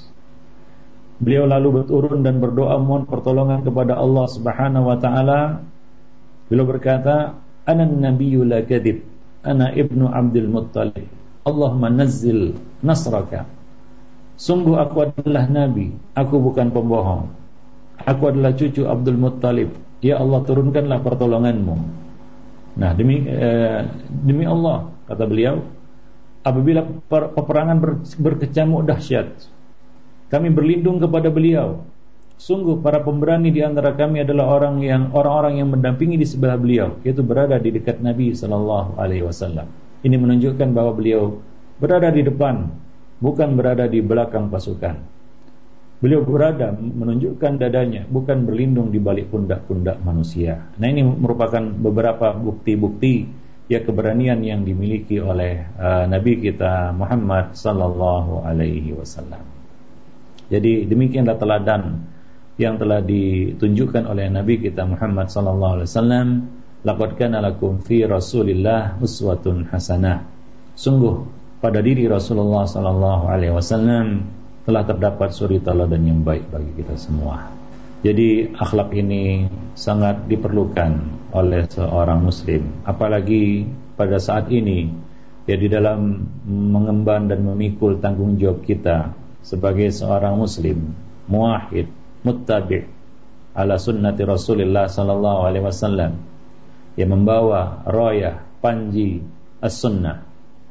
Beliau lalu berturun dan berdoa mohon pertolongan kepada Allah Subhanahu wa taala. Beliau berkata, "Ana nabiyyu la kadhib, ana ibnu Abdul Muttalib. Allahumma nazzil nasraka." Sungguh aku adalah nabi, aku bukan pembohong. Aku adalah cucu Abdul Muttalib. Ya Allah, turunkanlah pertolonganmu. Nah, demi eh, demi Allah, kata beliau, apabila peperangan ber, berkecamuk dahsyat, kami berlindung kepada beliau. Sungguh para pemberani di antara kami adalah orang yang orang-orang yang mendampingi di sebelah beliau, yaitu berada di dekat Nabi sallallahu alaihi wasallam. Ini menunjukkan bahwa beliau berada di depan, bukan berada di belakang pasukan. Beliau berada menunjukkan dadanya, bukan berlindung di balik pundak-pundak manusia. Nah, ini merupakan beberapa bukti-bukti ya keberanian yang dimiliki oleh uh, Nabi kita Muhammad sallallahu alaihi wasallam. Jadi demikianlah teladan yang telah ditunjukkan oleh Nabi kita Muhammad sallallahu alaihi wasallam. Laqad kana lakum fi Rasulillah uswatun hasanah. Sungguh pada diri Rasulullah sallallahu alaihi wasallam telah terdapat suri teladan yang baik bagi kita semua. Jadi akhlak ini sangat diperlukan oleh seorang muslim, apalagi pada saat ini ya di dalam mengemban dan memikul tanggung jawab kita sebagai seorang muslim, muwahhid, muttabi' ala sunnati Rasulullah sallallahu alaihi wasallam, yang membawa rayah panji as-sunnah.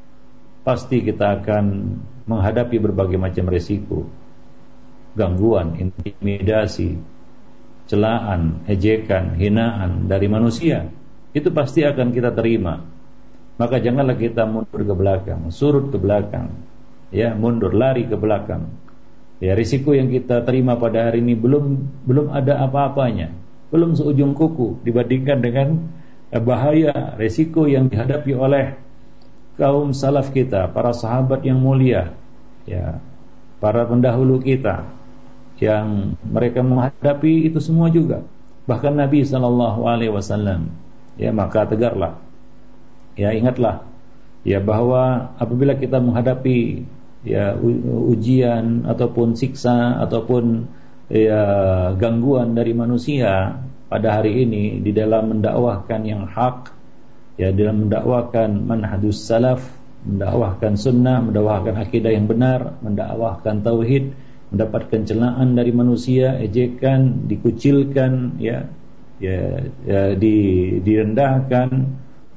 Pasti kita akan menghadapi berbagai macam resiko, gangguan, intimidasi, celaan, ejekan, hinaan dari manusia. Itu pasti akan kita terima. Maka janganlah kita mundur ke belakang, surut ke belakang, ya, mundur, lari ke belakang. Ya, risiko yang kita terima pada hari ini belum belum ada apa-apanya, belum seujung kuku dibandingkan dengan bahaya risiko yang dihadapi oleh kaum salaf kita, para sahabat yang mulia, ya, para pendahulu kita, yang mereka menghadapi itu semua juga. Bahkan Nabi sallallahu alaihi wasallam, ya, maka tegarlah, ya, ingatlah, ya, bahwa apabila kita menghadapi ya ujian ataupun siksa ataupun ya gangguan dari manusia pada hari ini di dalam mendakwahkan yang hak, ya, dalam mendakwakan manhajus salaf, mendakwahkan sunnah, mendakwahkan akidah yang benar, mendakwahkan tauhid, mendapatkan celaan dari manusia, ejekan, dikucilkan, ya, ya, ya di, direndahkan,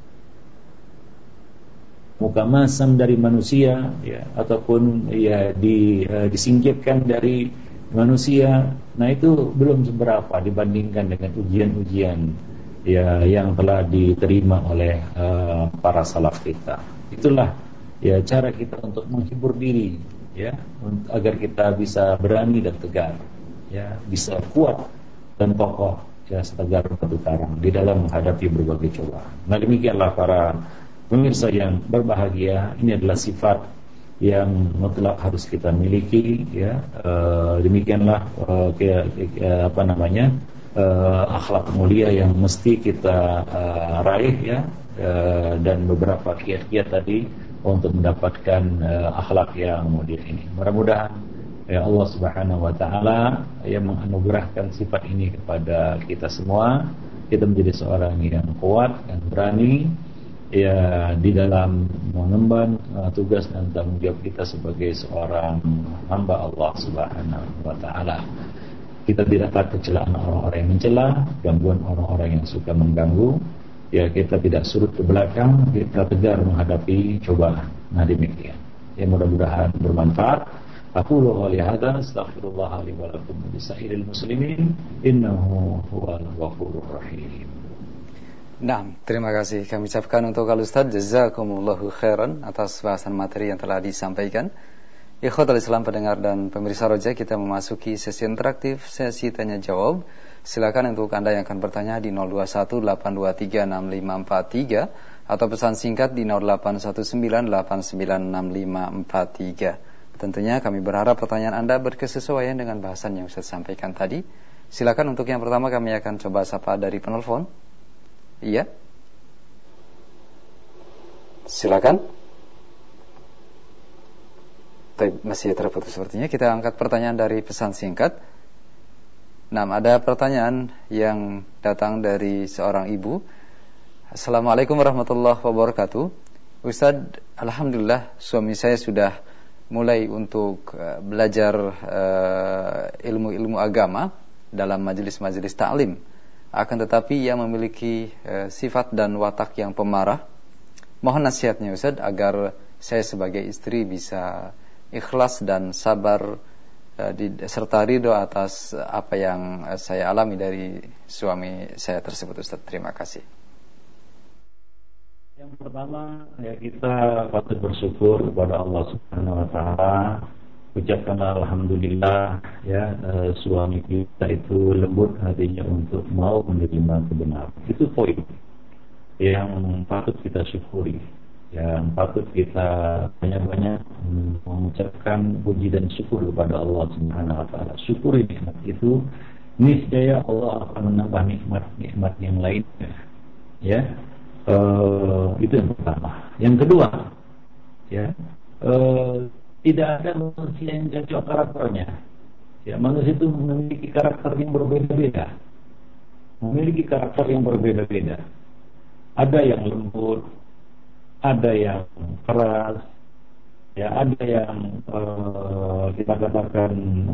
muka masam dari manusia, ya, ataupun ya di, uh, disingkirkan dari manusia. Nah, itu belum seberapa dibandingkan dengan ujian-ujian ya yang telah diterima oleh uh, para salaf kita. Itulah ya cara kita untuk menghibur diri, ya, untuk, agar kita bisa berani dan tegar, ya, bisa kuat dan kokoh, ya, setegar batu karang di dalam menghadapi berbagai cobaan. Nah, demikianlah para pemirsa yang berbahagia, ini adalah sifat yang mutlak harus kita miliki, ya. Uh, demikianlah uh, ke, ke, apa namanya Uh, akhlak mulia yang mesti kita uh, raih, ya, uh, dan beberapa kiat-kiat tadi untuk mendapatkan uh, akhlak yang mulia ini. Mudah-mudahan ya Allah Subhanahu wa taala yang menganugerahkan sifat ini kepada kita semua, kita menjadi seorang yang kuat dan berani, ya, di dalam mengemban uh, tugas dan tanggung jawab kita sebagai seorang hamba Allah Subhanahu wa taala. Kita tidak takut celaan orang-orang yang mencela, gangguan orang-orang yang suka mengganggu, ya, kita tidak surut ke belakang, kita tegar menghadapi cobaan. Nah, demikian. Ya, mudah-mudahan bermanfaat. Aku qouli hadza, astaghfirullah li wa lakum wa lisairil muslimin, innahu huwal ghafurur rahim. Nah, terima kasih kami ucapkan untuk Al Ustaz, jazakumullahu khairan atas bahasan materi yang telah disampaikan. Ikhwatul Islam pendengar dan pemirsa Roja, kita memasuki sesi interaktif, sesi tanya jawab. Silakan untuk Anda yang akan bertanya di nol dua satu delapan dua tiga enam lima empat tiga atau pesan singkat di nol delapan satu sembilan delapan sembilan enam lima empat tiga. Tentunya kami berharap pertanyaan Anda berkesesuaian dengan bahasan yang Ustaz sampaikan tadi. Silakan untuk yang pertama kami akan coba sapa dari penelpon. Iya. Silakan. Masih terputus sepertinya. Kita angkat pertanyaan dari pesan singkat. Nah, ada pertanyaan yang datang dari seorang ibu. Assalamualaikum warahmatullahi wabarakatuh. Ustadz, alhamdulillah suami saya sudah mulai untuk uh, belajar uh, ilmu-ilmu agama dalam majelis-majelis ta'lim. Akan tetapi ia memiliki uh, sifat dan watak yang pemarah. Mohon nasihatnya Ustadz agar saya sebagai istri bisa ikhlas dan sabar uh, di, serta ridho atas apa yang uh, saya alami dari suami saya tersebut Ustadz. Terima kasih. Yang pertama, ya kita patut bersyukur kepada Allah Subhanahu wa taala. Ucapkanlah alhamdulillah ya, e, suami kita itu lembut hatinya untuk mau menerima kebenaran. Itu poin yang patut kita syukuri. Yang patut kita banyak-banyak mengucapkan puji dan syukur kepada Allah Subhanahu wa taala. Syukuri nikmat itu, niscaya Allah akan menambah nikmat-nikmat yang lainnya. Ya. Uh, itu yang pertama. Yang kedua, ya, uh, tidak ada manusia yang cocok karakternya. Ya, manusia itu memiliki karakter yang berbeda-beda, memiliki karakter yang berbeda-beda. Ada yang lembut, ada yang keras, ya, ada yang uh, kita katakan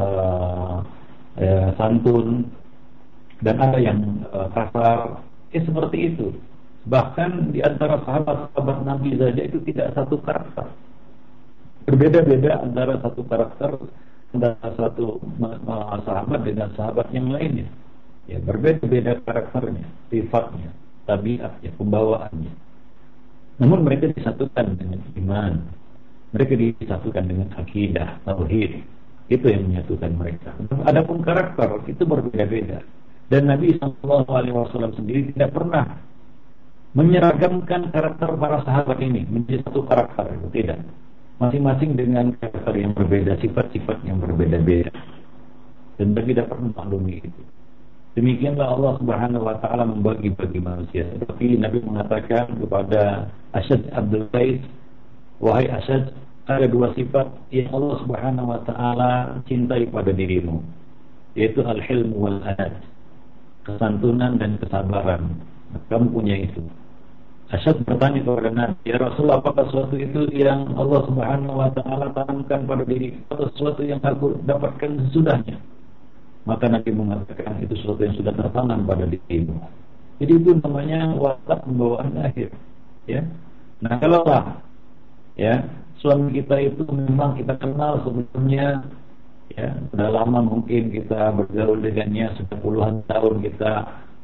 uh, ya, santun, dan ada yang uh, kasar. Ya, seperti itu. Bahkan di antara sahabat-sahabat Nabi saja itu tidak satu karakter. Berbeda-beda antara satu karakter antara satu sahabat dengan sahabat yang lainnya. Ya, berbeda-beda karakternya, sifatnya, tabiatnya, pembawaannya. Namun mereka disatukan dengan iman. Mereka disatukan dengan akidah, tauhid. Itu yang menyatukan mereka. Adapun karakter itu berbeda-beda. Dan Nabi shallallahu alaihi wasallam sendiri tidak pernah menyeragamkan karakter para sahabat ini menjadi satu karakter, itu tidak. Masing-masing dengan karakter yang berbeda, sifat-sifat yang berbeda-beda. Dan bagi dapat memaklumi itu. Demikianlah Allah Subhanahu wa taala membagi-bagi manusia. Seperti Nabi mengatakan kepada Asyad Abdul Qais, wahai Asyad, ada dua sifat yang Allah Subhanahu wa taala cintai pada dirimu, yaitu al-hilm wal anad, kesantunan dan kesabaran. Kamu punya itu. Asyad bertanya kepada Nabi, ya Rasulullah, apakah sesuatu itu yang Allah Subhanahu wa taala tanamkan pada diri atau sesuatu yang aku dapatkan sesudahnya? Maka Nabi mengatakan itu sesuatu yang sudah tertanam pada dirimu. Jadi itu namanya watak pembawaan lahir, ya. Nah, kalau lah ya, suami kita itu memang kita kenal sebelumnya, ya, sudah lama mungkin kita bergaul dengannya, sudah puluhan tahun kita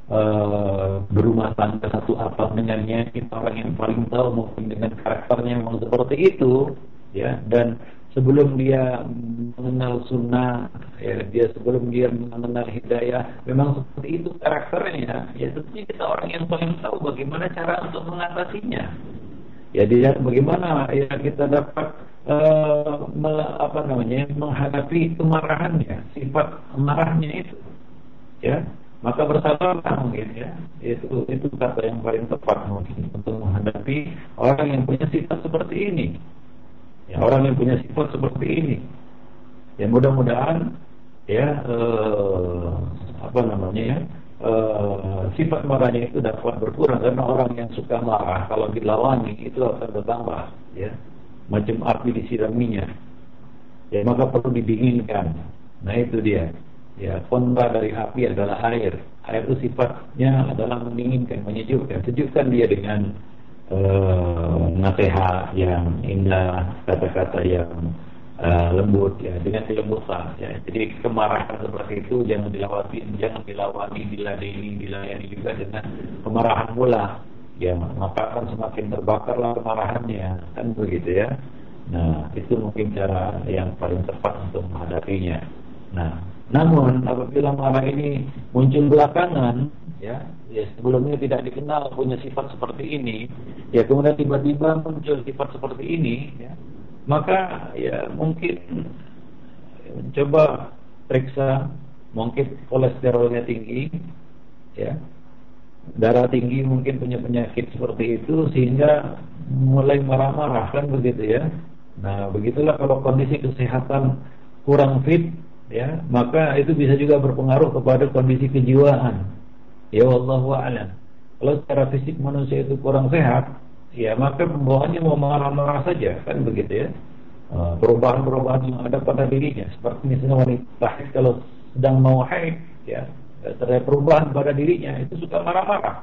Uh, berumah tangga satu atap dengannya, kita orang yang paling tahu mungkin dengan karakternya memang seperti itu, ya. Dan sebelum dia mengenal sunnah, ya, dia sebelum dia mengenal hidayah, memang seperti itu karakternya. Ya, tentunya kita orang yang paling tahu bagaimana cara untuk mengatasinya. Ya, dia bagaimana ya kita dapat uh, me, apa namanya menghadapi kemarahannya, sifat marahnya itu, ya. Maka bersabarlah mungkin, ya. Itu itu kata yang paling tepat mungkin untuk menghadapi orang yang punya sifat seperti ini. Ya, orang yang punya sifat seperti ini. Ya, mudah-mudahan ya eh, apa namanya ya eh, sifat marahnya itu dapat berkurang, karena orang yang suka marah kalau dilawani itu akan bertambah, ya. Macam api disiraminya. Ya, maka perlu didinginkan. Nah, itu dia. Ya, kontra dari api adalah air. Air itu sifatnya adalah mendinginkan, menyejukkan. Sejukkan dia dengan uh, nasihat yang indah, kata-kata yang uh, lembut, ya, dengan kelembutan. Ya. Jadi kemarahan seperti itu jangan dilawati, jangan dilawani, diladeni, dilayani juga dengan kemarahan pula. Ya, maka akan semakin terbakarlah kemarahannya, kan begitu, ya. Nah, itu mungkin cara yang paling tepat untuk menghadapinya. Nah, namun apabila marah ini muncul belakangan, ya, ya sebelumnya tidak dikenal punya sifat seperti ini, ya kemudian tiba-tiba muncul sifat seperti ini, ya, maka ya mungkin coba periksa, mungkin kolesterolnya tinggi, ya, darah tinggi, mungkin punya penyakit seperti itu sehingga mulai marah-marah, kan begitu ya. Nah begitulah kalau kondisi kesehatan kurang fit, ya, maka itu bisa juga berpengaruh kepada kondisi kejiwaan. Ya wallahu a'lam. Kalau secara fisik manusia itu kurang sehat, ya maka pembawaannya mau marah-marah saja, kan begitu ya. Uh, Perubahan-perubahan yang ada pada dirinya, seperti misalnya wanita haid, kalau sedang mau haid, ya, terjadi perubahan pada dirinya, itu suka marah-marah.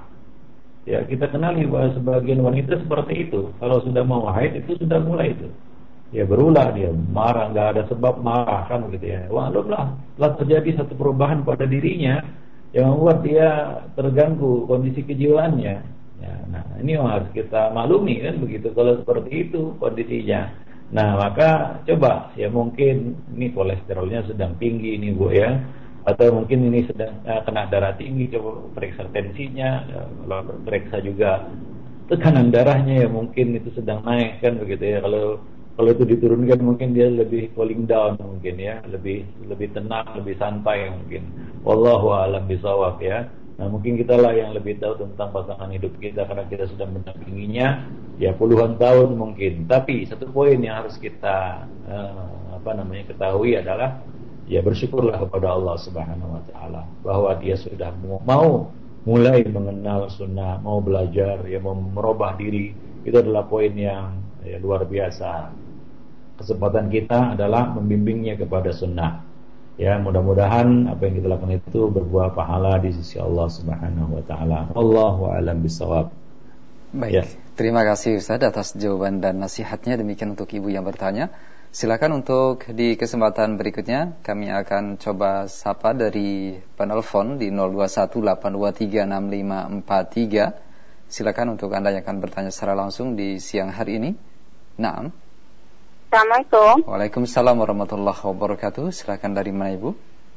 Ya kita kenali bahwa sebagian wanita seperti itu, kalau sudah mau haid itu sudah mulai itu. Ya berulah dia marah, nggak ada sebab marah, kan begitu ya. Walaulah telah terjadi satu perubahan pada dirinya yang membuat dia terganggu kondisi kejiwaannya. Ya, nah ini harus kita maklumi, kan begitu. Kalau seperti itu kondisinya, nah maka coba ya mungkin ini kolesterolnya sedang tinggi ini Bu ya, atau mungkin ini sedang uh, kena darah tinggi, coba periksa tensinya, ya, periksa juga tekanan darahnya, ya mungkin itu sedang naik, kan begitu ya. Kalau Kalau itu diturunkan mungkin dia lebih cooling down mungkin ya, lebih lebih tenang, lebih santai mungkin. Wallahu a'lam bishawab ya. Nah mungkin kita lah yang lebih tahu tentang pasangan hidup kita karena kita sudah mendampinginya ya puluhan tahun mungkin. Tapi satu poin yang harus kita uh, apa namanya ketahui adalah ya bersyukurlah kepada Allah Subhanahu wa taala bahwa dia sudah mau mulai mengenal sunnah, mau belajar, ya mau merubah diri. Itu adalah poin yang ya, luar biasa. Kesempatan kita adalah membimbingnya kepada sunnah. Ya, mudah-mudahan apa yang kita lakukan itu berbuah pahala di sisi Allah Subhanahu wa taala. Wallahu a'lam bishawab. Baik. Ya. Terima kasih Ustaz atas jawaban dan nasihatnya. Demikian untuk ibu yang bertanya. Silakan untuk di kesempatan berikutnya kami akan coba sapa dari penelpon di nol dua satu delapan dua tiga enam lima empat tiga. Silakan untuk Anda yang akan bertanya secara langsung di siang hari ini. Naam. Assalamualaikum. Waalaikumsalam warahmatullahi wabarakatuh. Silakan dari mana Ibu?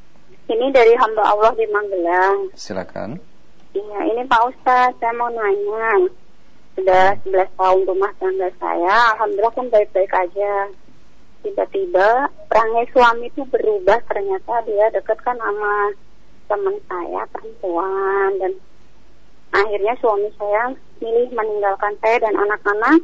Ini dari hamba Allah di Magelang. Silakan. Iya, ini Pak Ustaz, saya mau nanya. Sudah sebelas tahun rumah tangga saya, alhamdulillah kan baik-baik aja. Tiba-tiba perangai suami itu berubah, ternyata dia dekat kan sama teman saya perempuan, dan akhirnya suami saya milih meninggalkan saya dan anak-anak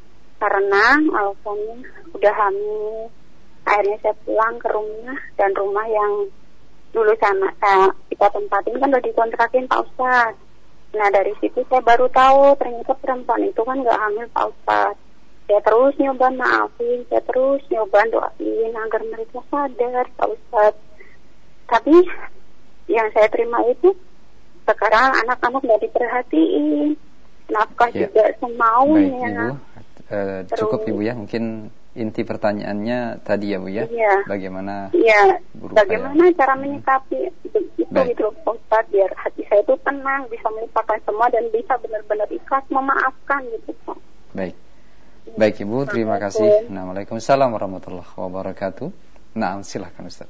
karena alasannya udah hamil. Akhirnya saya pulang ke rumah, dan rumah yang dulu sama saya, kita tempatin kan udah dikontrakin Pak Ustaz. Nah dari situ saya baru tahu ternyata perempuan itu kan gak hamil Pak Ustaz. Saya terus nyoba maafin, saya terus nyoba doain agar mereka sadar Pak Ustaz. Tapi yang saya terima itu sekarang anak-anak gak diperhatiin, nafkah ya. Juga semaunya. Baik, Uh, cukup Ibu ya, mungkin inti pertanyaannya tadi ya Bu ya, iya. Bagaimana iya. Bagaimana cara menyikapi itu gitu Pak Ustaz, biar hati saya itu tenang, bisa melupakan semua dan bisa benar-benar ikhlas memaafkan gitu Pak. Baik, baik Ibu, terima kasih. Waalaikumsalam warahmatullahi wabarakatuh. Nah, silahkan Ustaz.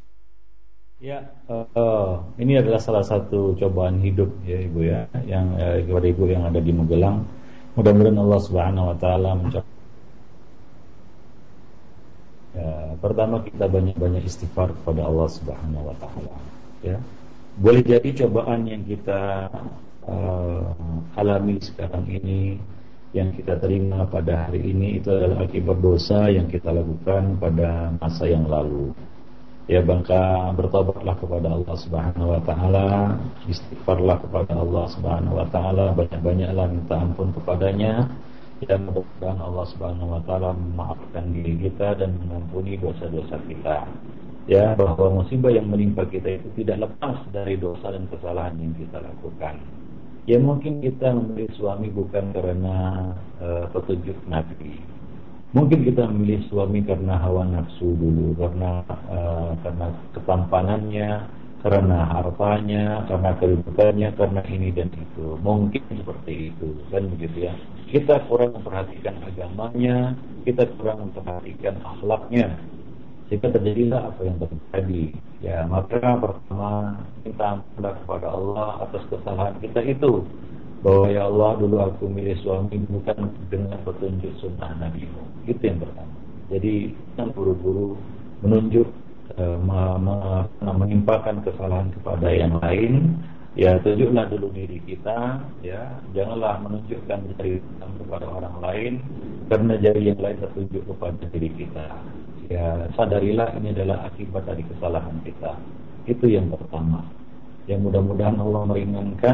Ya, uh, uh, ini adalah salah satu cobaan hidup ya Ibu ya, yang uh, kepada Ibu yang ada di Magelang. Mudah-mudahan Allah Subhanahu wa taala mencapai. Ya, pertama kita banyak-banyak istighfar kepada Allah Subhanahu wa taala. Ya. Boleh jadi cobaan yang kita uh, alami sekarang ini, yang kita terima pada hari ini, itu adalah akibat dosa yang kita lakukan pada masa yang lalu. Ya, bangka bertobatlah kepada Allah Subhanahu wa taala, istighfarlah kepada Allah Subhanahu wa taala, banyak-banyaklah minta ampun kepadanya. Ya, mudah-mudahan Allah Subhanahu wa taala memaafkan diri kita dan mengampuni dosa-dosa kita. Ya, bahwa musibah yang menimpa kita itu tidak lepas dari dosa dan kesalahan yang kita lakukan. Ya, mungkin kita memilih suami bukan karena uh, petunjuk Nabi. Mungkin kita memilih suami karena hawa nafsu dulu, karena uh, karena ketampanannya, karena hartanya, karena kedudukannya, karena ini dan itu. Mungkin seperti itu, kan begitu ya. Kita kurang memperhatikan agamanya, kita kurang memperhatikan akhlaknya, jika terjadilah apa yang terjadi, ya maka pertama kita minta kepada Allah atas kesalahan kita itu, bahwa ya Allah, dulu aku milih suami bukan dengan petunjuk sunnah Nabi-Mu. Itu yang pertama. Jadi jangan buru-buru menunjuk, e, menimpakan kesalahan kepada yang lain. Ya, tunjuklah dulu diri kita, ya janganlah menunjukkan jari kepada orang lain, karena jari yang lain tertunjuk kepada diri kita. Ya, sadarilah ini adalah akibat dari kesalahan kita. Itu yang pertama. Yang mudah-mudahan Allah meringankan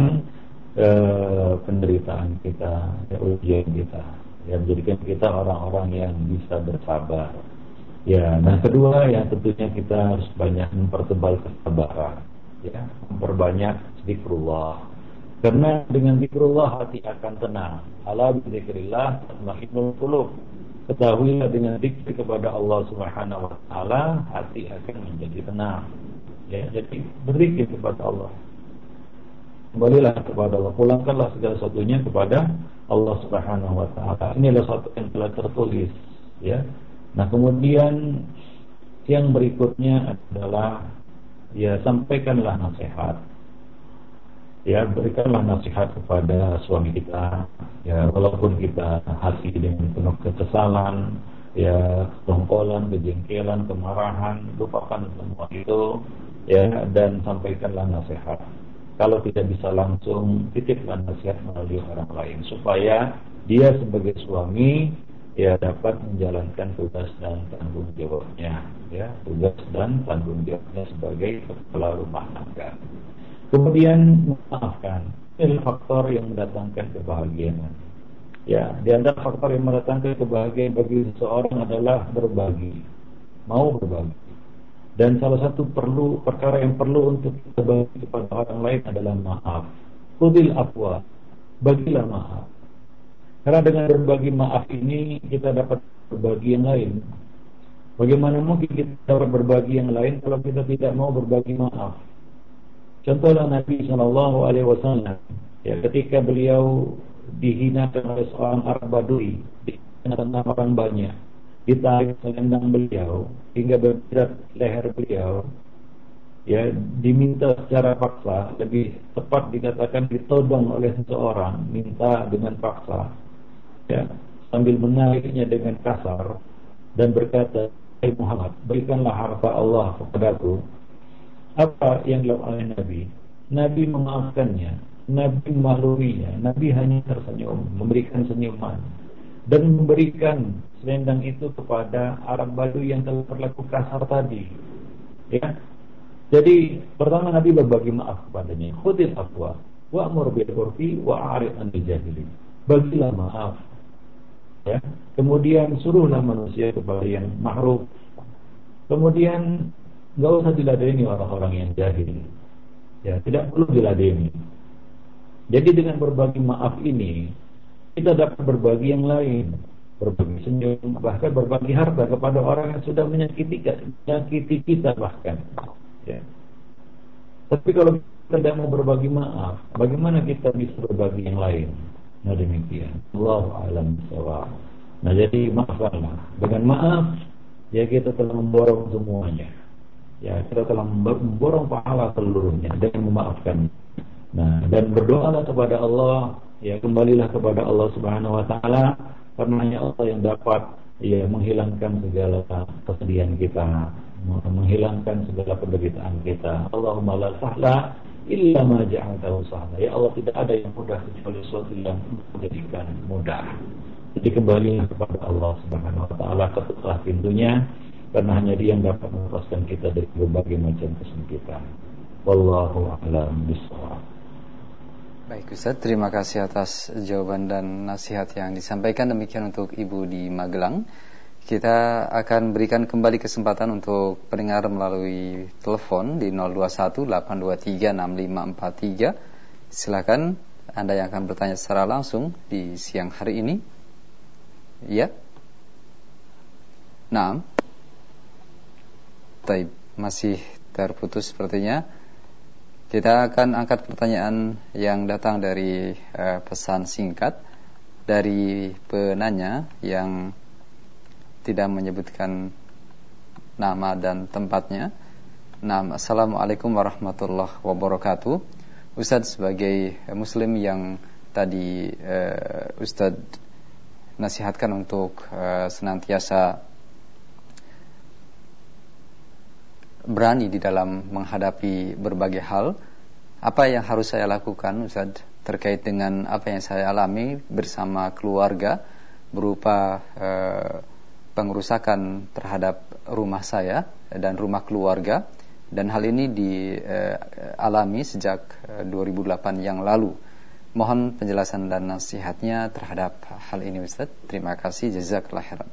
uh, penderitaan kita, ujian kita, yang menjadikan kita orang-orang yang bisa bersabar. Ya, nah kedua, yang tentunya kita harus banyak mempertebal kesabaran, ya, memperbanyak zikrullah. Karena dengan zikrullah hati akan tenang. Ala bi zikrillah tatma'innul qulub. Ketahuilah dengan zikir kepada Allah Subhanahu wa taala hati akan menjadi tenang. Ya, jadi berzikir kepada Allah. Kembalilah kepada Allah, pulangkanlah segala sesuatunya kepada Allah Subhanahu wa taala. Inilah satu yang telah tertulis, ya. Nah, kemudian yang berikutnya adalah, ya, sampaikanlah nasihat. Ya, berikanlah nasihat kepada suami kita, ya, walaupun kita hati dengan penuh kekesalan, ya, ketongkolan, kejengkelan, kemarahan, lupakan semua itu, ya, dan sampaikanlah nasihat. Kalau tidak bisa langsung, titiplah nasihat melalui orang lain, supaya dia sebagai suami, ya, dapat menjalankan tugas dan tanggung jawabnya, ya, tugas dan tanggung jawabnya sebagai kepala rumah tangga. Kemudian memaafkan. Ini faktor yang mendatangkan kebahagiaan. Ya, di antara faktor yang mendatangkan kebahagiaan bagi seseorang adalah berbagi, mau berbagi. Dan salah satu perlu perkara yang perlu untuk kita bagi kepada orang lain adalah maaf. Khudil afwa, bagilah maaf. Karena dengan berbagi maaf ini kita dapat berbagi yang lain. Bagaimana mungkin kita dapat berbagi yang lain kalau kita tidak mau berbagi maaf? Contohlah Nabi Shallallahu Alaihi Wasallam, ya, ketika beliau dihinakan oleh seorang Arab Badui di tengah-tengah orang banyak, ditarik selendang beliau hingga berjerat leher beliau, ya, diminta secara paksa, lebih tepat dikatakan ditodong oleh seseorang, minta dengan paksa, ya, sambil menariknya dengan kasar dan berkata, "Hai Muhammad, berikanlah harta Allah kepadaku." Apa yang dilakukan oleh Nabi? Nabi memaafkannya, Nabi memaluinya, Nabi hanya tersenyum, memberikan senyuman, dan memberikan selendang itu kepada Arab Badui yang telah berlaku kasar tadi. Ya, jadi pertama Nabi berbagi maaf kepadanya. Khudil afwa, wa'mur bil urfi wa'arid anil jahilin. Bagilah maaf. Ya, kemudian suruhlah manusia kepada yang ma'ruf. Kemudian enggak usah diladeni orang-orang yang jahil. Ya, tidak perlu diladeni. Jadi dengan berbagi maaf ini kita dapat berbagi yang lain, berbagi senyum, bahkan berbagi harta kepada orang yang sudah menyakiti, menyakiti kita bahkan. Ya. Tapi kalau kita tidak mau berbagi maaf, bagaimana kita bisa berbagi yang lain? Nah, demikian. Allahu a'lam bishawab. Nah, jadi maafkanlah. Dengan maaf, ya, kita telah memborong semuanya. Ya, kita telah memborong pahala seluruhnya dengan memaafkan. Nah, dan berdoalah kepada Allah, ya, kembalilah kepada Allah Subhanahu wa taala, karena hanya Allah yang dapat, ya, menghilangkan segala kesedihan kita, menghilangkan segala penderitaan kita. Allahumma la sahla illa ma ja'altahu sahla. Ya Allah, tidak ada yang mudah kecuali sesuatu yang menjadikan mudah. Jadi kembalilah kepada Allah Subhanahu wa taala, ketuklah pintunya, karena hanya Dia yang dapat melepaskan kita dari berbagai macam kesempitan. Wallahu a'lam bishawab. Baik Ustaz, terima kasih atas jawaban dan nasihat yang disampaikan. Demikian untuk Ibu di Magelang. Kita akan berikan kembali kesempatan untuk pendengar melalui telepon di nol dua satu delapan dua tiga enam lima empat tiga. Silakan Anda yang akan bertanya secara langsung di siang hari ini. Ya. Naam. Taib, masih terputus sepertinya. Kita akan angkat pertanyaan yang datang dari uh, pesan singkat dari penanya yang tidak menyebutkan nama dan tempatnya. Nah, Assalamualaikum warahmatullahi wabarakatuh. Ustadz, sebagai muslim yang tadi uh, Ustadz nasihatkan untuk uh, senantiasa berani di dalam menghadapi berbagai hal, apa yang harus saya lakukan, Ustadz, terkait dengan apa yang saya alami bersama keluarga berupa uh, pengerusakan terhadap rumah saya dan rumah keluarga, dan hal ini dialami uh, sejak uh, dua ribu delapan yang lalu. Mohon penjelasan dan nasihatnya terhadap hal ini, Ustaz. Terima kasih, jazakallahu khairan.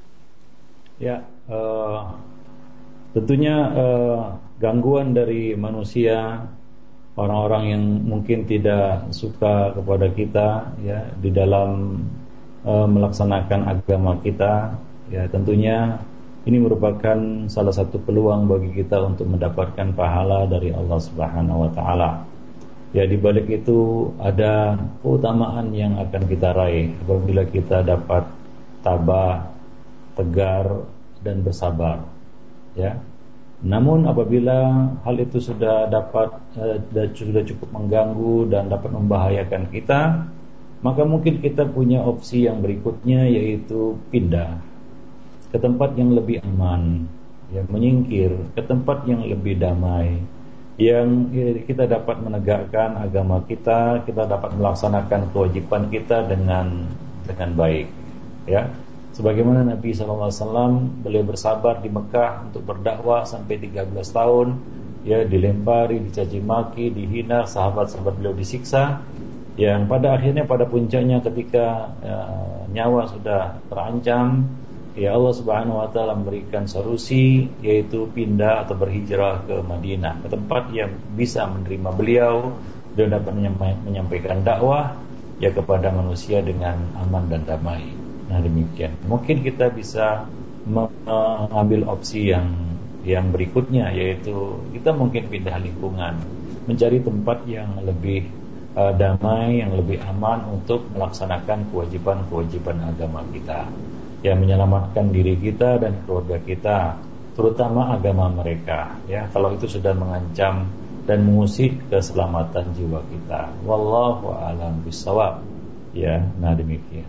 Ya, uh, tentunya uh, gangguan dari manusia, orang-orang yang mungkin tidak suka kepada kita, ya, di dalam uh, melaksanakan agama kita, ya, tentunya ini merupakan salah satu peluang bagi kita untuk mendapatkan pahala dari Allah Subhanahu wa taala. Ya, di balik itu ada keutamaan yang akan kita raih apabila kita dapat tabah, tegar dan bersabar. Ya. Namun apabila hal itu sudah dapat eh, sudah cukup mengganggu dan dapat membahayakan kita, maka mungkin kita punya opsi yang berikutnya, yaitu pindah ke tempat yang lebih aman, ya, menyingkir ke tempat yang lebih damai, yang kita dapat menegakkan agama kita, kita dapat melaksanakan kewajiban kita dengan dengan baik, ya. Sebagaimana Nabi sallallahu alaihi wasallam, beliau bersabar di Mekah untuk berdakwah sampai tiga belas tahun, ya, dilempari, dicaci maki, dihina, sahabat-sahabat beliau disiksa, yang pada akhirnya pada puncaknya ketika ya, nyawa sudah terancam, ya, Allah Subhanahu wa taala memberikan solusi, yaitu pindah atau berhijrah ke Madinah, ke tempat yang bisa menerima beliau dan dapat menyampaikan dakwah, ya, kepada manusia dengan aman dan damai. Nah, demikian. Mungkin kita bisa mengambil opsi yang yang berikutnya, yaitu kita mungkin pindah lingkungan, mencari tempat yang lebih uh, damai, yang lebih aman untuk melaksanakan kewajiban-kewajiban agama kita, ya, menyelamatkan diri kita dan keluarga kita, terutama agama mereka, ya, kalau itu sudah mengancam dan mengusik keselamatan jiwa kita. Wallahu a'lam bishawab. Ya, nah demikian.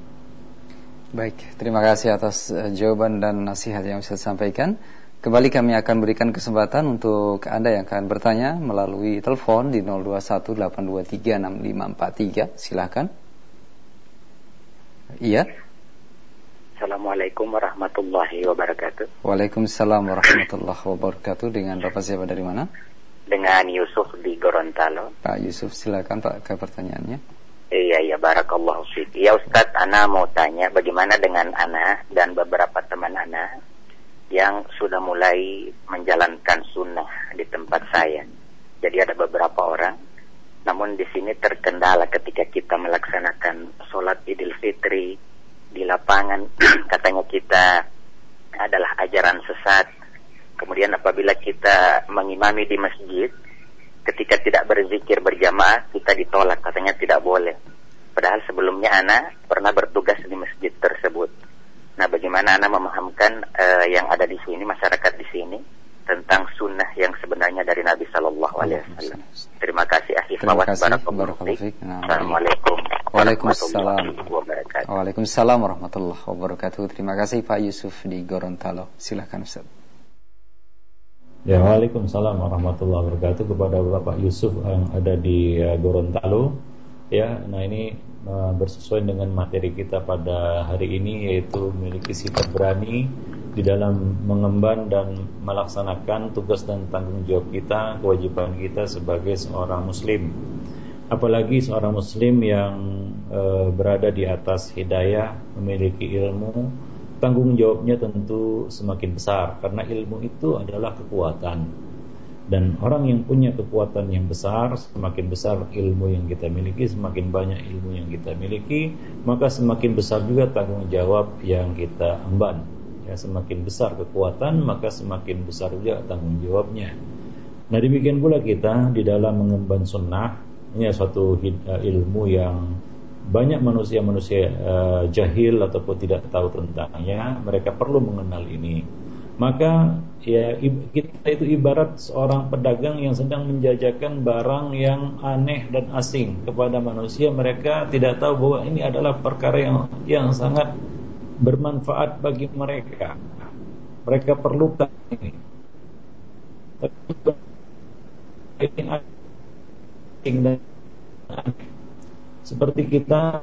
Baik, terima kasih atas uh, jawaban dan nasihat yang saya sampaikan. Kembali kami akan berikan kesempatan untuk Anda yang akan bertanya melalui telepon di nol dua satu delapan dua tiga enam lima empat tiga. Silakan. Iya. Assalamualaikum warahmatullahi wabarakatuh. Waalaikumsalam warahmatullahi wabarakatuh. Dengan Bapak siapa, dari mana? Dengan Yusuf di Gorontalo. Pak Yusuf, silakan Pak ke pertanyaannya. Iya, iya, barakallahu fiik. Ya Ustadz, Ana mau tanya bagaimana dengan Ana dan beberapa teman Ana yang sudah mulai menjalankan sunnah di tempat saya. Jadi ada beberapa orang, namun di sini terkendala ketika kita melaksanakan sholat Idul Fitri di lapangan, katanya kita adalah ajaran sesat. Kemudian apabila kita mengimami di masjid, ketika tidak berzikir berjamaah, kita ditolak, katanya tidak boleh. Padahal sebelumnya Ana pernah bertugas di masjid tersebut. Nah, bagaimana Ana memahamkan uh, yang ada di sini, masyarakat di sini, tentang sunnah yang sebenarnya dari Nabi Sallallahu Alaihi Wasallam. Terima kasih, Akhif Fawad. Assalamualaikum. Waalaikumsalam. Waalaikumsalam warahmatullahi wabarakatuh. Terima kasih Pak Yusuf di Gorontalo. Silakan Ustaz. Ya, waalaikumsalam warahmatullahi wabarakatuh kepada Bapak Yusuf yang ada di uh, Gorontalo. Ya, nah ini uh, bersesuaian dengan materi kita pada hari ini, yaitu memiliki sifat berani di dalam mengemban dan melaksanakan tugas dan tanggung jawab kita, kewajiban kita sebagai seorang muslim. Apalagi seorang muslim yang uh, berada di atas hidayah, memiliki ilmu, tanggung jawabnya tentu semakin besar, karena ilmu itu adalah kekuatan. Dan orang yang punya kekuatan yang besar, semakin besar ilmu yang kita miliki, semakin banyak ilmu yang kita miliki, maka semakin besar juga tanggung jawab yang kita emban. Ya, semakin besar kekuatan, maka semakin besar juga tanggung jawabnya. Nah, demikian pula kita di dalam mengemban sunnah. Ini suatu ilmu yang banyak manusia-manusia uh, jahil ataupun tidak tahu tentangnya. Mereka perlu mengenal ini. Maka ya kita itu ibarat seorang pedagang yang sedang menjajakan barang yang aneh dan asing kepada manusia. Mereka tidak tahu bahwa ini adalah perkara yang yang sangat bermanfaat bagi mereka. Mereka perlukan ini. Ini asing dan aneh. Seperti kita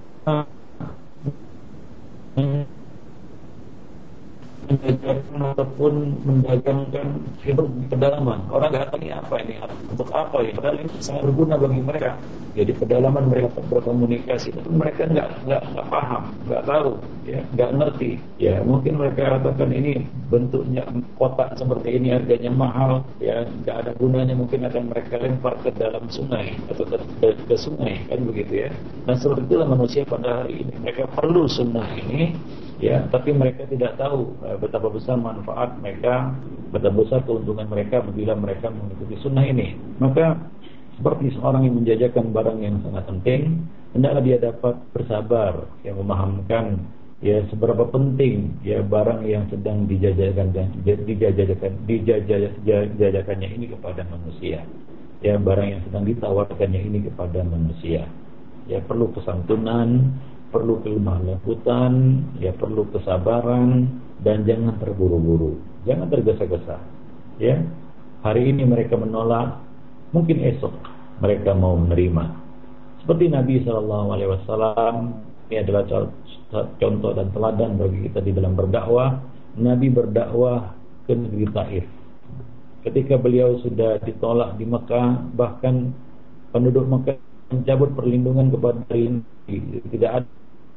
menjajakan ataupun mendagangkan hidup pedalaman. Orang nggak tahu ini apa ini, untuk apa ya? Padahal ini sangat berguna bagi mereka. Jadi pedalaman mereka berkomunikasi, tapi mereka nggak nggak nggak paham, nggak tahu, ya, nggak ngerti. Ya mungkin mereka katakan ini bentuknya kotak seperti ini, harganya mahal, ya nggak ada gunanya. Mungkin akan mereka lempar ke dalam sungai atau ke, ke, ke sungai, kan begitu ya. Nah seperti itulah manusia pada hari ini. Mereka perlu sunnah ini. Ya, tapi mereka tidak tahu uh, betapa besar manfaat mereka, betapa besar keuntungan mereka apabila mereka mengikuti sunnah ini. Maka seperti seorang yang menjajakan barang yang sangat penting, hendaklah dia dapat bersabar, yang memahamkan ya seberapa penting ya barang yang sedang dijajakan dan dijajakan dijajakannya ini kepada manusia. Ya, barang yang sedang ditawarkannya ini kepada manusia. Ya, perlu kesantunan, perlu kelemah lembutan, ya perlu kesabaran, dan jangan terburu-buru, jangan tergesa-gesa. Ya, hari ini mereka menolak, mungkin esok mereka mau menerima. Seperti Nabi Shallallahu Alaihi Wasallam, ini adalah contoh dan teladan bagi kita di dalam berdakwah. Nabi berdakwah ke negeri Taif. Ketika beliau sudah ditolak di Mekah, bahkan penduduk Mekah mencabut perlindungan kepada diri, tidak ada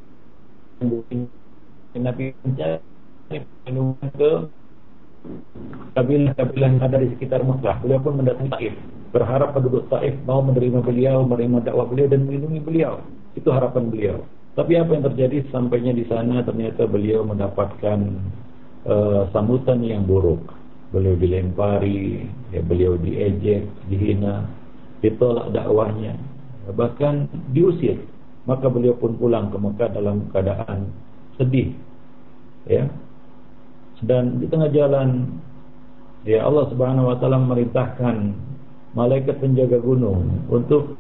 Nabi mencari perlindungan ke kabilah-kabilah yang ada di sekitar Mekah. Beliau pun mendatangi Taif, berharap penduduk Taif mau menerima beliau, menerima dakwah beliau dan melindungi beliau. Itu harapan beliau. Tapi apa yang terjadi sampainya di sana, ternyata beliau mendapatkan uh, sambutan yang buruk. Beliau dilempari, ya, beliau diejek, dihina, ditolak dakwahnya, bahkan diusir. Maka beliau pun pulang ke Mekah dalam keadaan sedih, ya. Dan di tengah jalan, ya Allah Subhanahu Wa Taala memerintahkan malaikat penjaga gunung untuk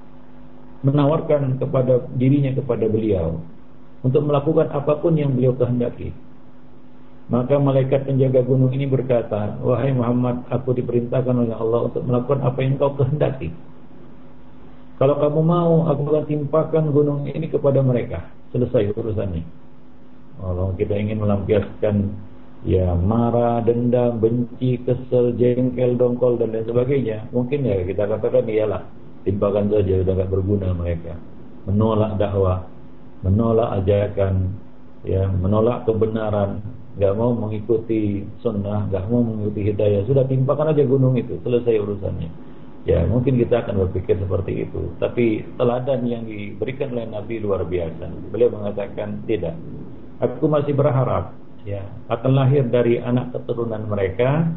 menawarkan kepada dirinya kepada beliau untuk melakukan apapun yang beliau kehendaki. Maka malaikat penjaga gunung ini berkata, wahai Muhammad, aku diperintahkan oleh Allah untuk melakukan apa yang kau kehendaki. Kalau kamu mau, aku akan timpakan gunung ini kepada mereka. Selesai urusannya. Kalau kita ingin melampiaskan ya marah, dendam, benci, kesel, jengkel, dongkol dan lain sebagainya, mungkin ya kita katakan iyalah, timpakan saja, sudah tidak berguna mereka. Menolak dakwah, menolak ajakan, ya, menolak kebenaran, nggak mau mengikuti sunnah, nggak mau mengikuti hidayah, sudah timpakan aja gunung itu, selesai urusannya. Ya, mungkin kita akan berpikir seperti itu. Tapi teladan yang diberikan oleh Nabi luar biasa. Beliau mengatakan, tidak, aku masih berharap, ya, akan lahir dari anak keturunan mereka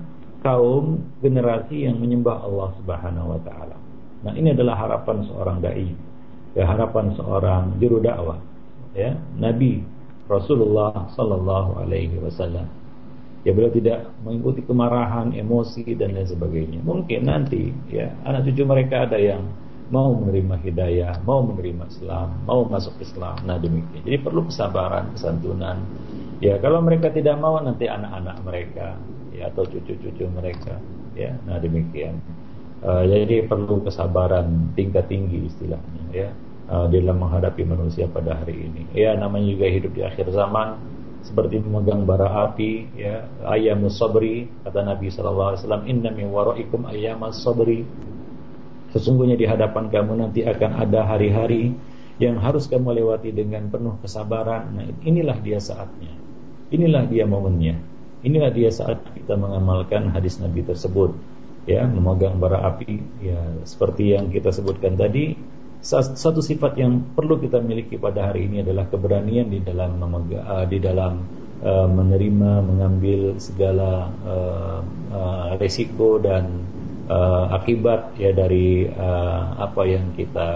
kaum generasi yang menyembah Allah Subhanahu Wa Taala. Nah, ini adalah harapan seorang dai, ya, harapan seorang juru dakwah, ya, Nabi Rasulullah Sallallahu Alaihi Wasallam. Ya, beliau tidak mengikuti kemarahan, emosi dan lain sebagainya. Mungkin nanti ya anak cucu mereka ada yang mau menerima hidayah, mau menerima Islam, mau masuk Islam. Nah demikian. Jadi perlu kesabaran, kesantunan. Ya, kalau mereka tidak mau, nanti anak-anak mereka ya atau cucu-cucu mereka. Ya, nah demikian. Uh, jadi perlu kesabaran tingkat tinggi istilahnya ya uh, dalam menghadapi manusia pada hari ini. Ya, namanya juga hidup di akhir zaman. Seperti memegang bara api, ya, ayyamus sabri, kata Nabi sallallahu alaihi wasallam, inna min waraikum ayyamas sabri. Sesungguhnya di hadapan kamu nanti akan ada hari-hari yang harus kamu lewati dengan penuh kesabaran. Nah, inilah dia saatnya. Inilah dia momennya. Inilah dia saat kita mengamalkan hadis Nabi tersebut. Ya, memegang bara api, ya, seperti yang kita sebutkan tadi. Satu sifat yang perlu kita miliki pada hari ini adalah keberanian di dalam memegang, uh, di dalam uh, menerima, mengambil segala uh, uh, resiko dan uh, akibat ya dari uh, apa yang kita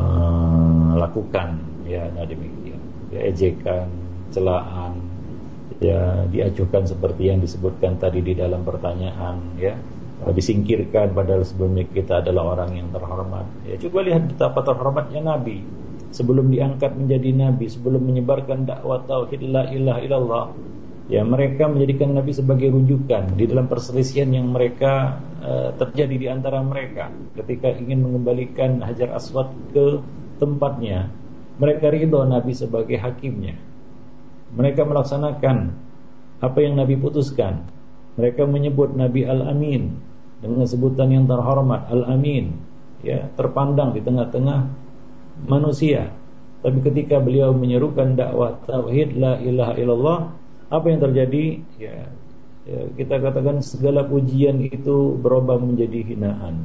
uh, lakukan. Ya, nah demikian. Ya, ejekan, celaan, ya diacuhkan seperti yang disebutkan tadi di dalam pertanyaan, ya, disingkirkan padahal sebelumnya kita adalah orang yang terhormat. Ya, coba lihat betapa terhormatnya Nabi sebelum diangkat menjadi Nabi, sebelum menyebarkan dakwah tauhid la ilaha illallah. Ya, mereka menjadikan Nabi sebagai rujukan di dalam perselisihan yang mereka uh, terjadi di antara mereka ketika ingin mengembalikan Hajar Aswad ke tempatnya. Mereka ridho Nabi sebagai hakimnya. Mereka melaksanakan apa yang Nabi putuskan. Mereka menyebut Nabi Al-Amin dengan sebutan yang terhormat, Al-Amin, ya, terpandang di tengah-tengah manusia. Tapi ketika beliau menyerukan dakwah tauhid la ilaha illallah, apa yang terjadi? Ya, ya, kita katakan segala pujian itu berubah menjadi hinaan.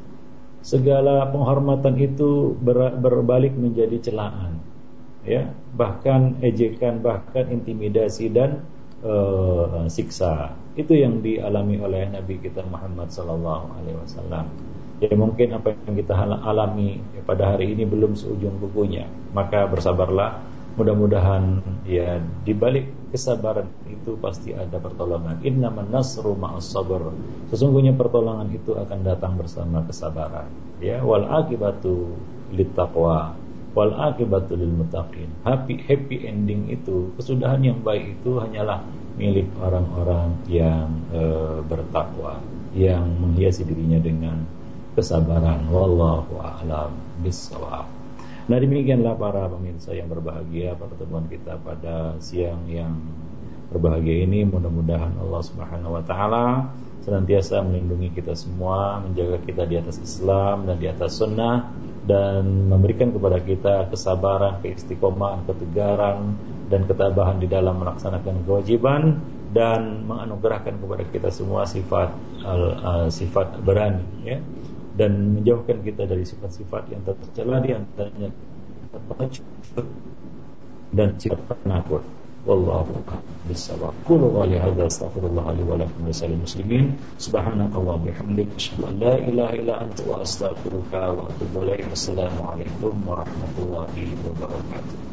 Segala penghormatan itu ber, berbalik menjadi celaan. Ya, bahkan ejekan, bahkan intimidasi dan uh, siksa. Itu yang dialami oleh Nabi kita Muhammad sallallahu alaihi wasallam. Ya, mungkin apa yang kita alami ya, pada hari ini belum seujung kukunya. Maka bersabarlah. Mudah-mudahan ya di balik kesabaran itu pasti ada pertolongan. Innaman nasru ma'as sabr. Sesungguhnya pertolongan itu akan datang bersama kesabaran. Ya, wal akibatu littaqwa wal akibatu lil muttaqin. Happy happy ending itu, kesudahan yang baik itu hanyalah milik orang-orang yang e, bertakwa, yang menghiasi dirinya dengan kesabaran. Wallahu a'lam bissawab. Nah, demikianlah para pemirsa yang berbahagia, pertemuan kita pada siang yang berbahagia ini. Mudah-mudahan Allah Subhanahu wa taala senantiasa melindungi kita semua, menjaga kita di atas Islam dan di atas sunnah, dan memberikan kepada kita kesabaran, keistiqomahan, ketegaran dan ketabahan di dalam melaksanakan kewajiban, dan menganugerahkan kepada kita semua sifat uh, sifat berani, ya, dan menjauhkan kita dari sifat-sifat yang tercela, di antaranya dan sifat penakut. Wallahu a'lam bissawab. Qul qawli hadza astaghfirullah li wa lakum wa lisal muslimin. Subhanakallah bihamdika asyhadu an la ilaha illa anta wa astaghfiruka wa atubu ilaik. Assalamu alaikum warahmatullahi wabarakatuh.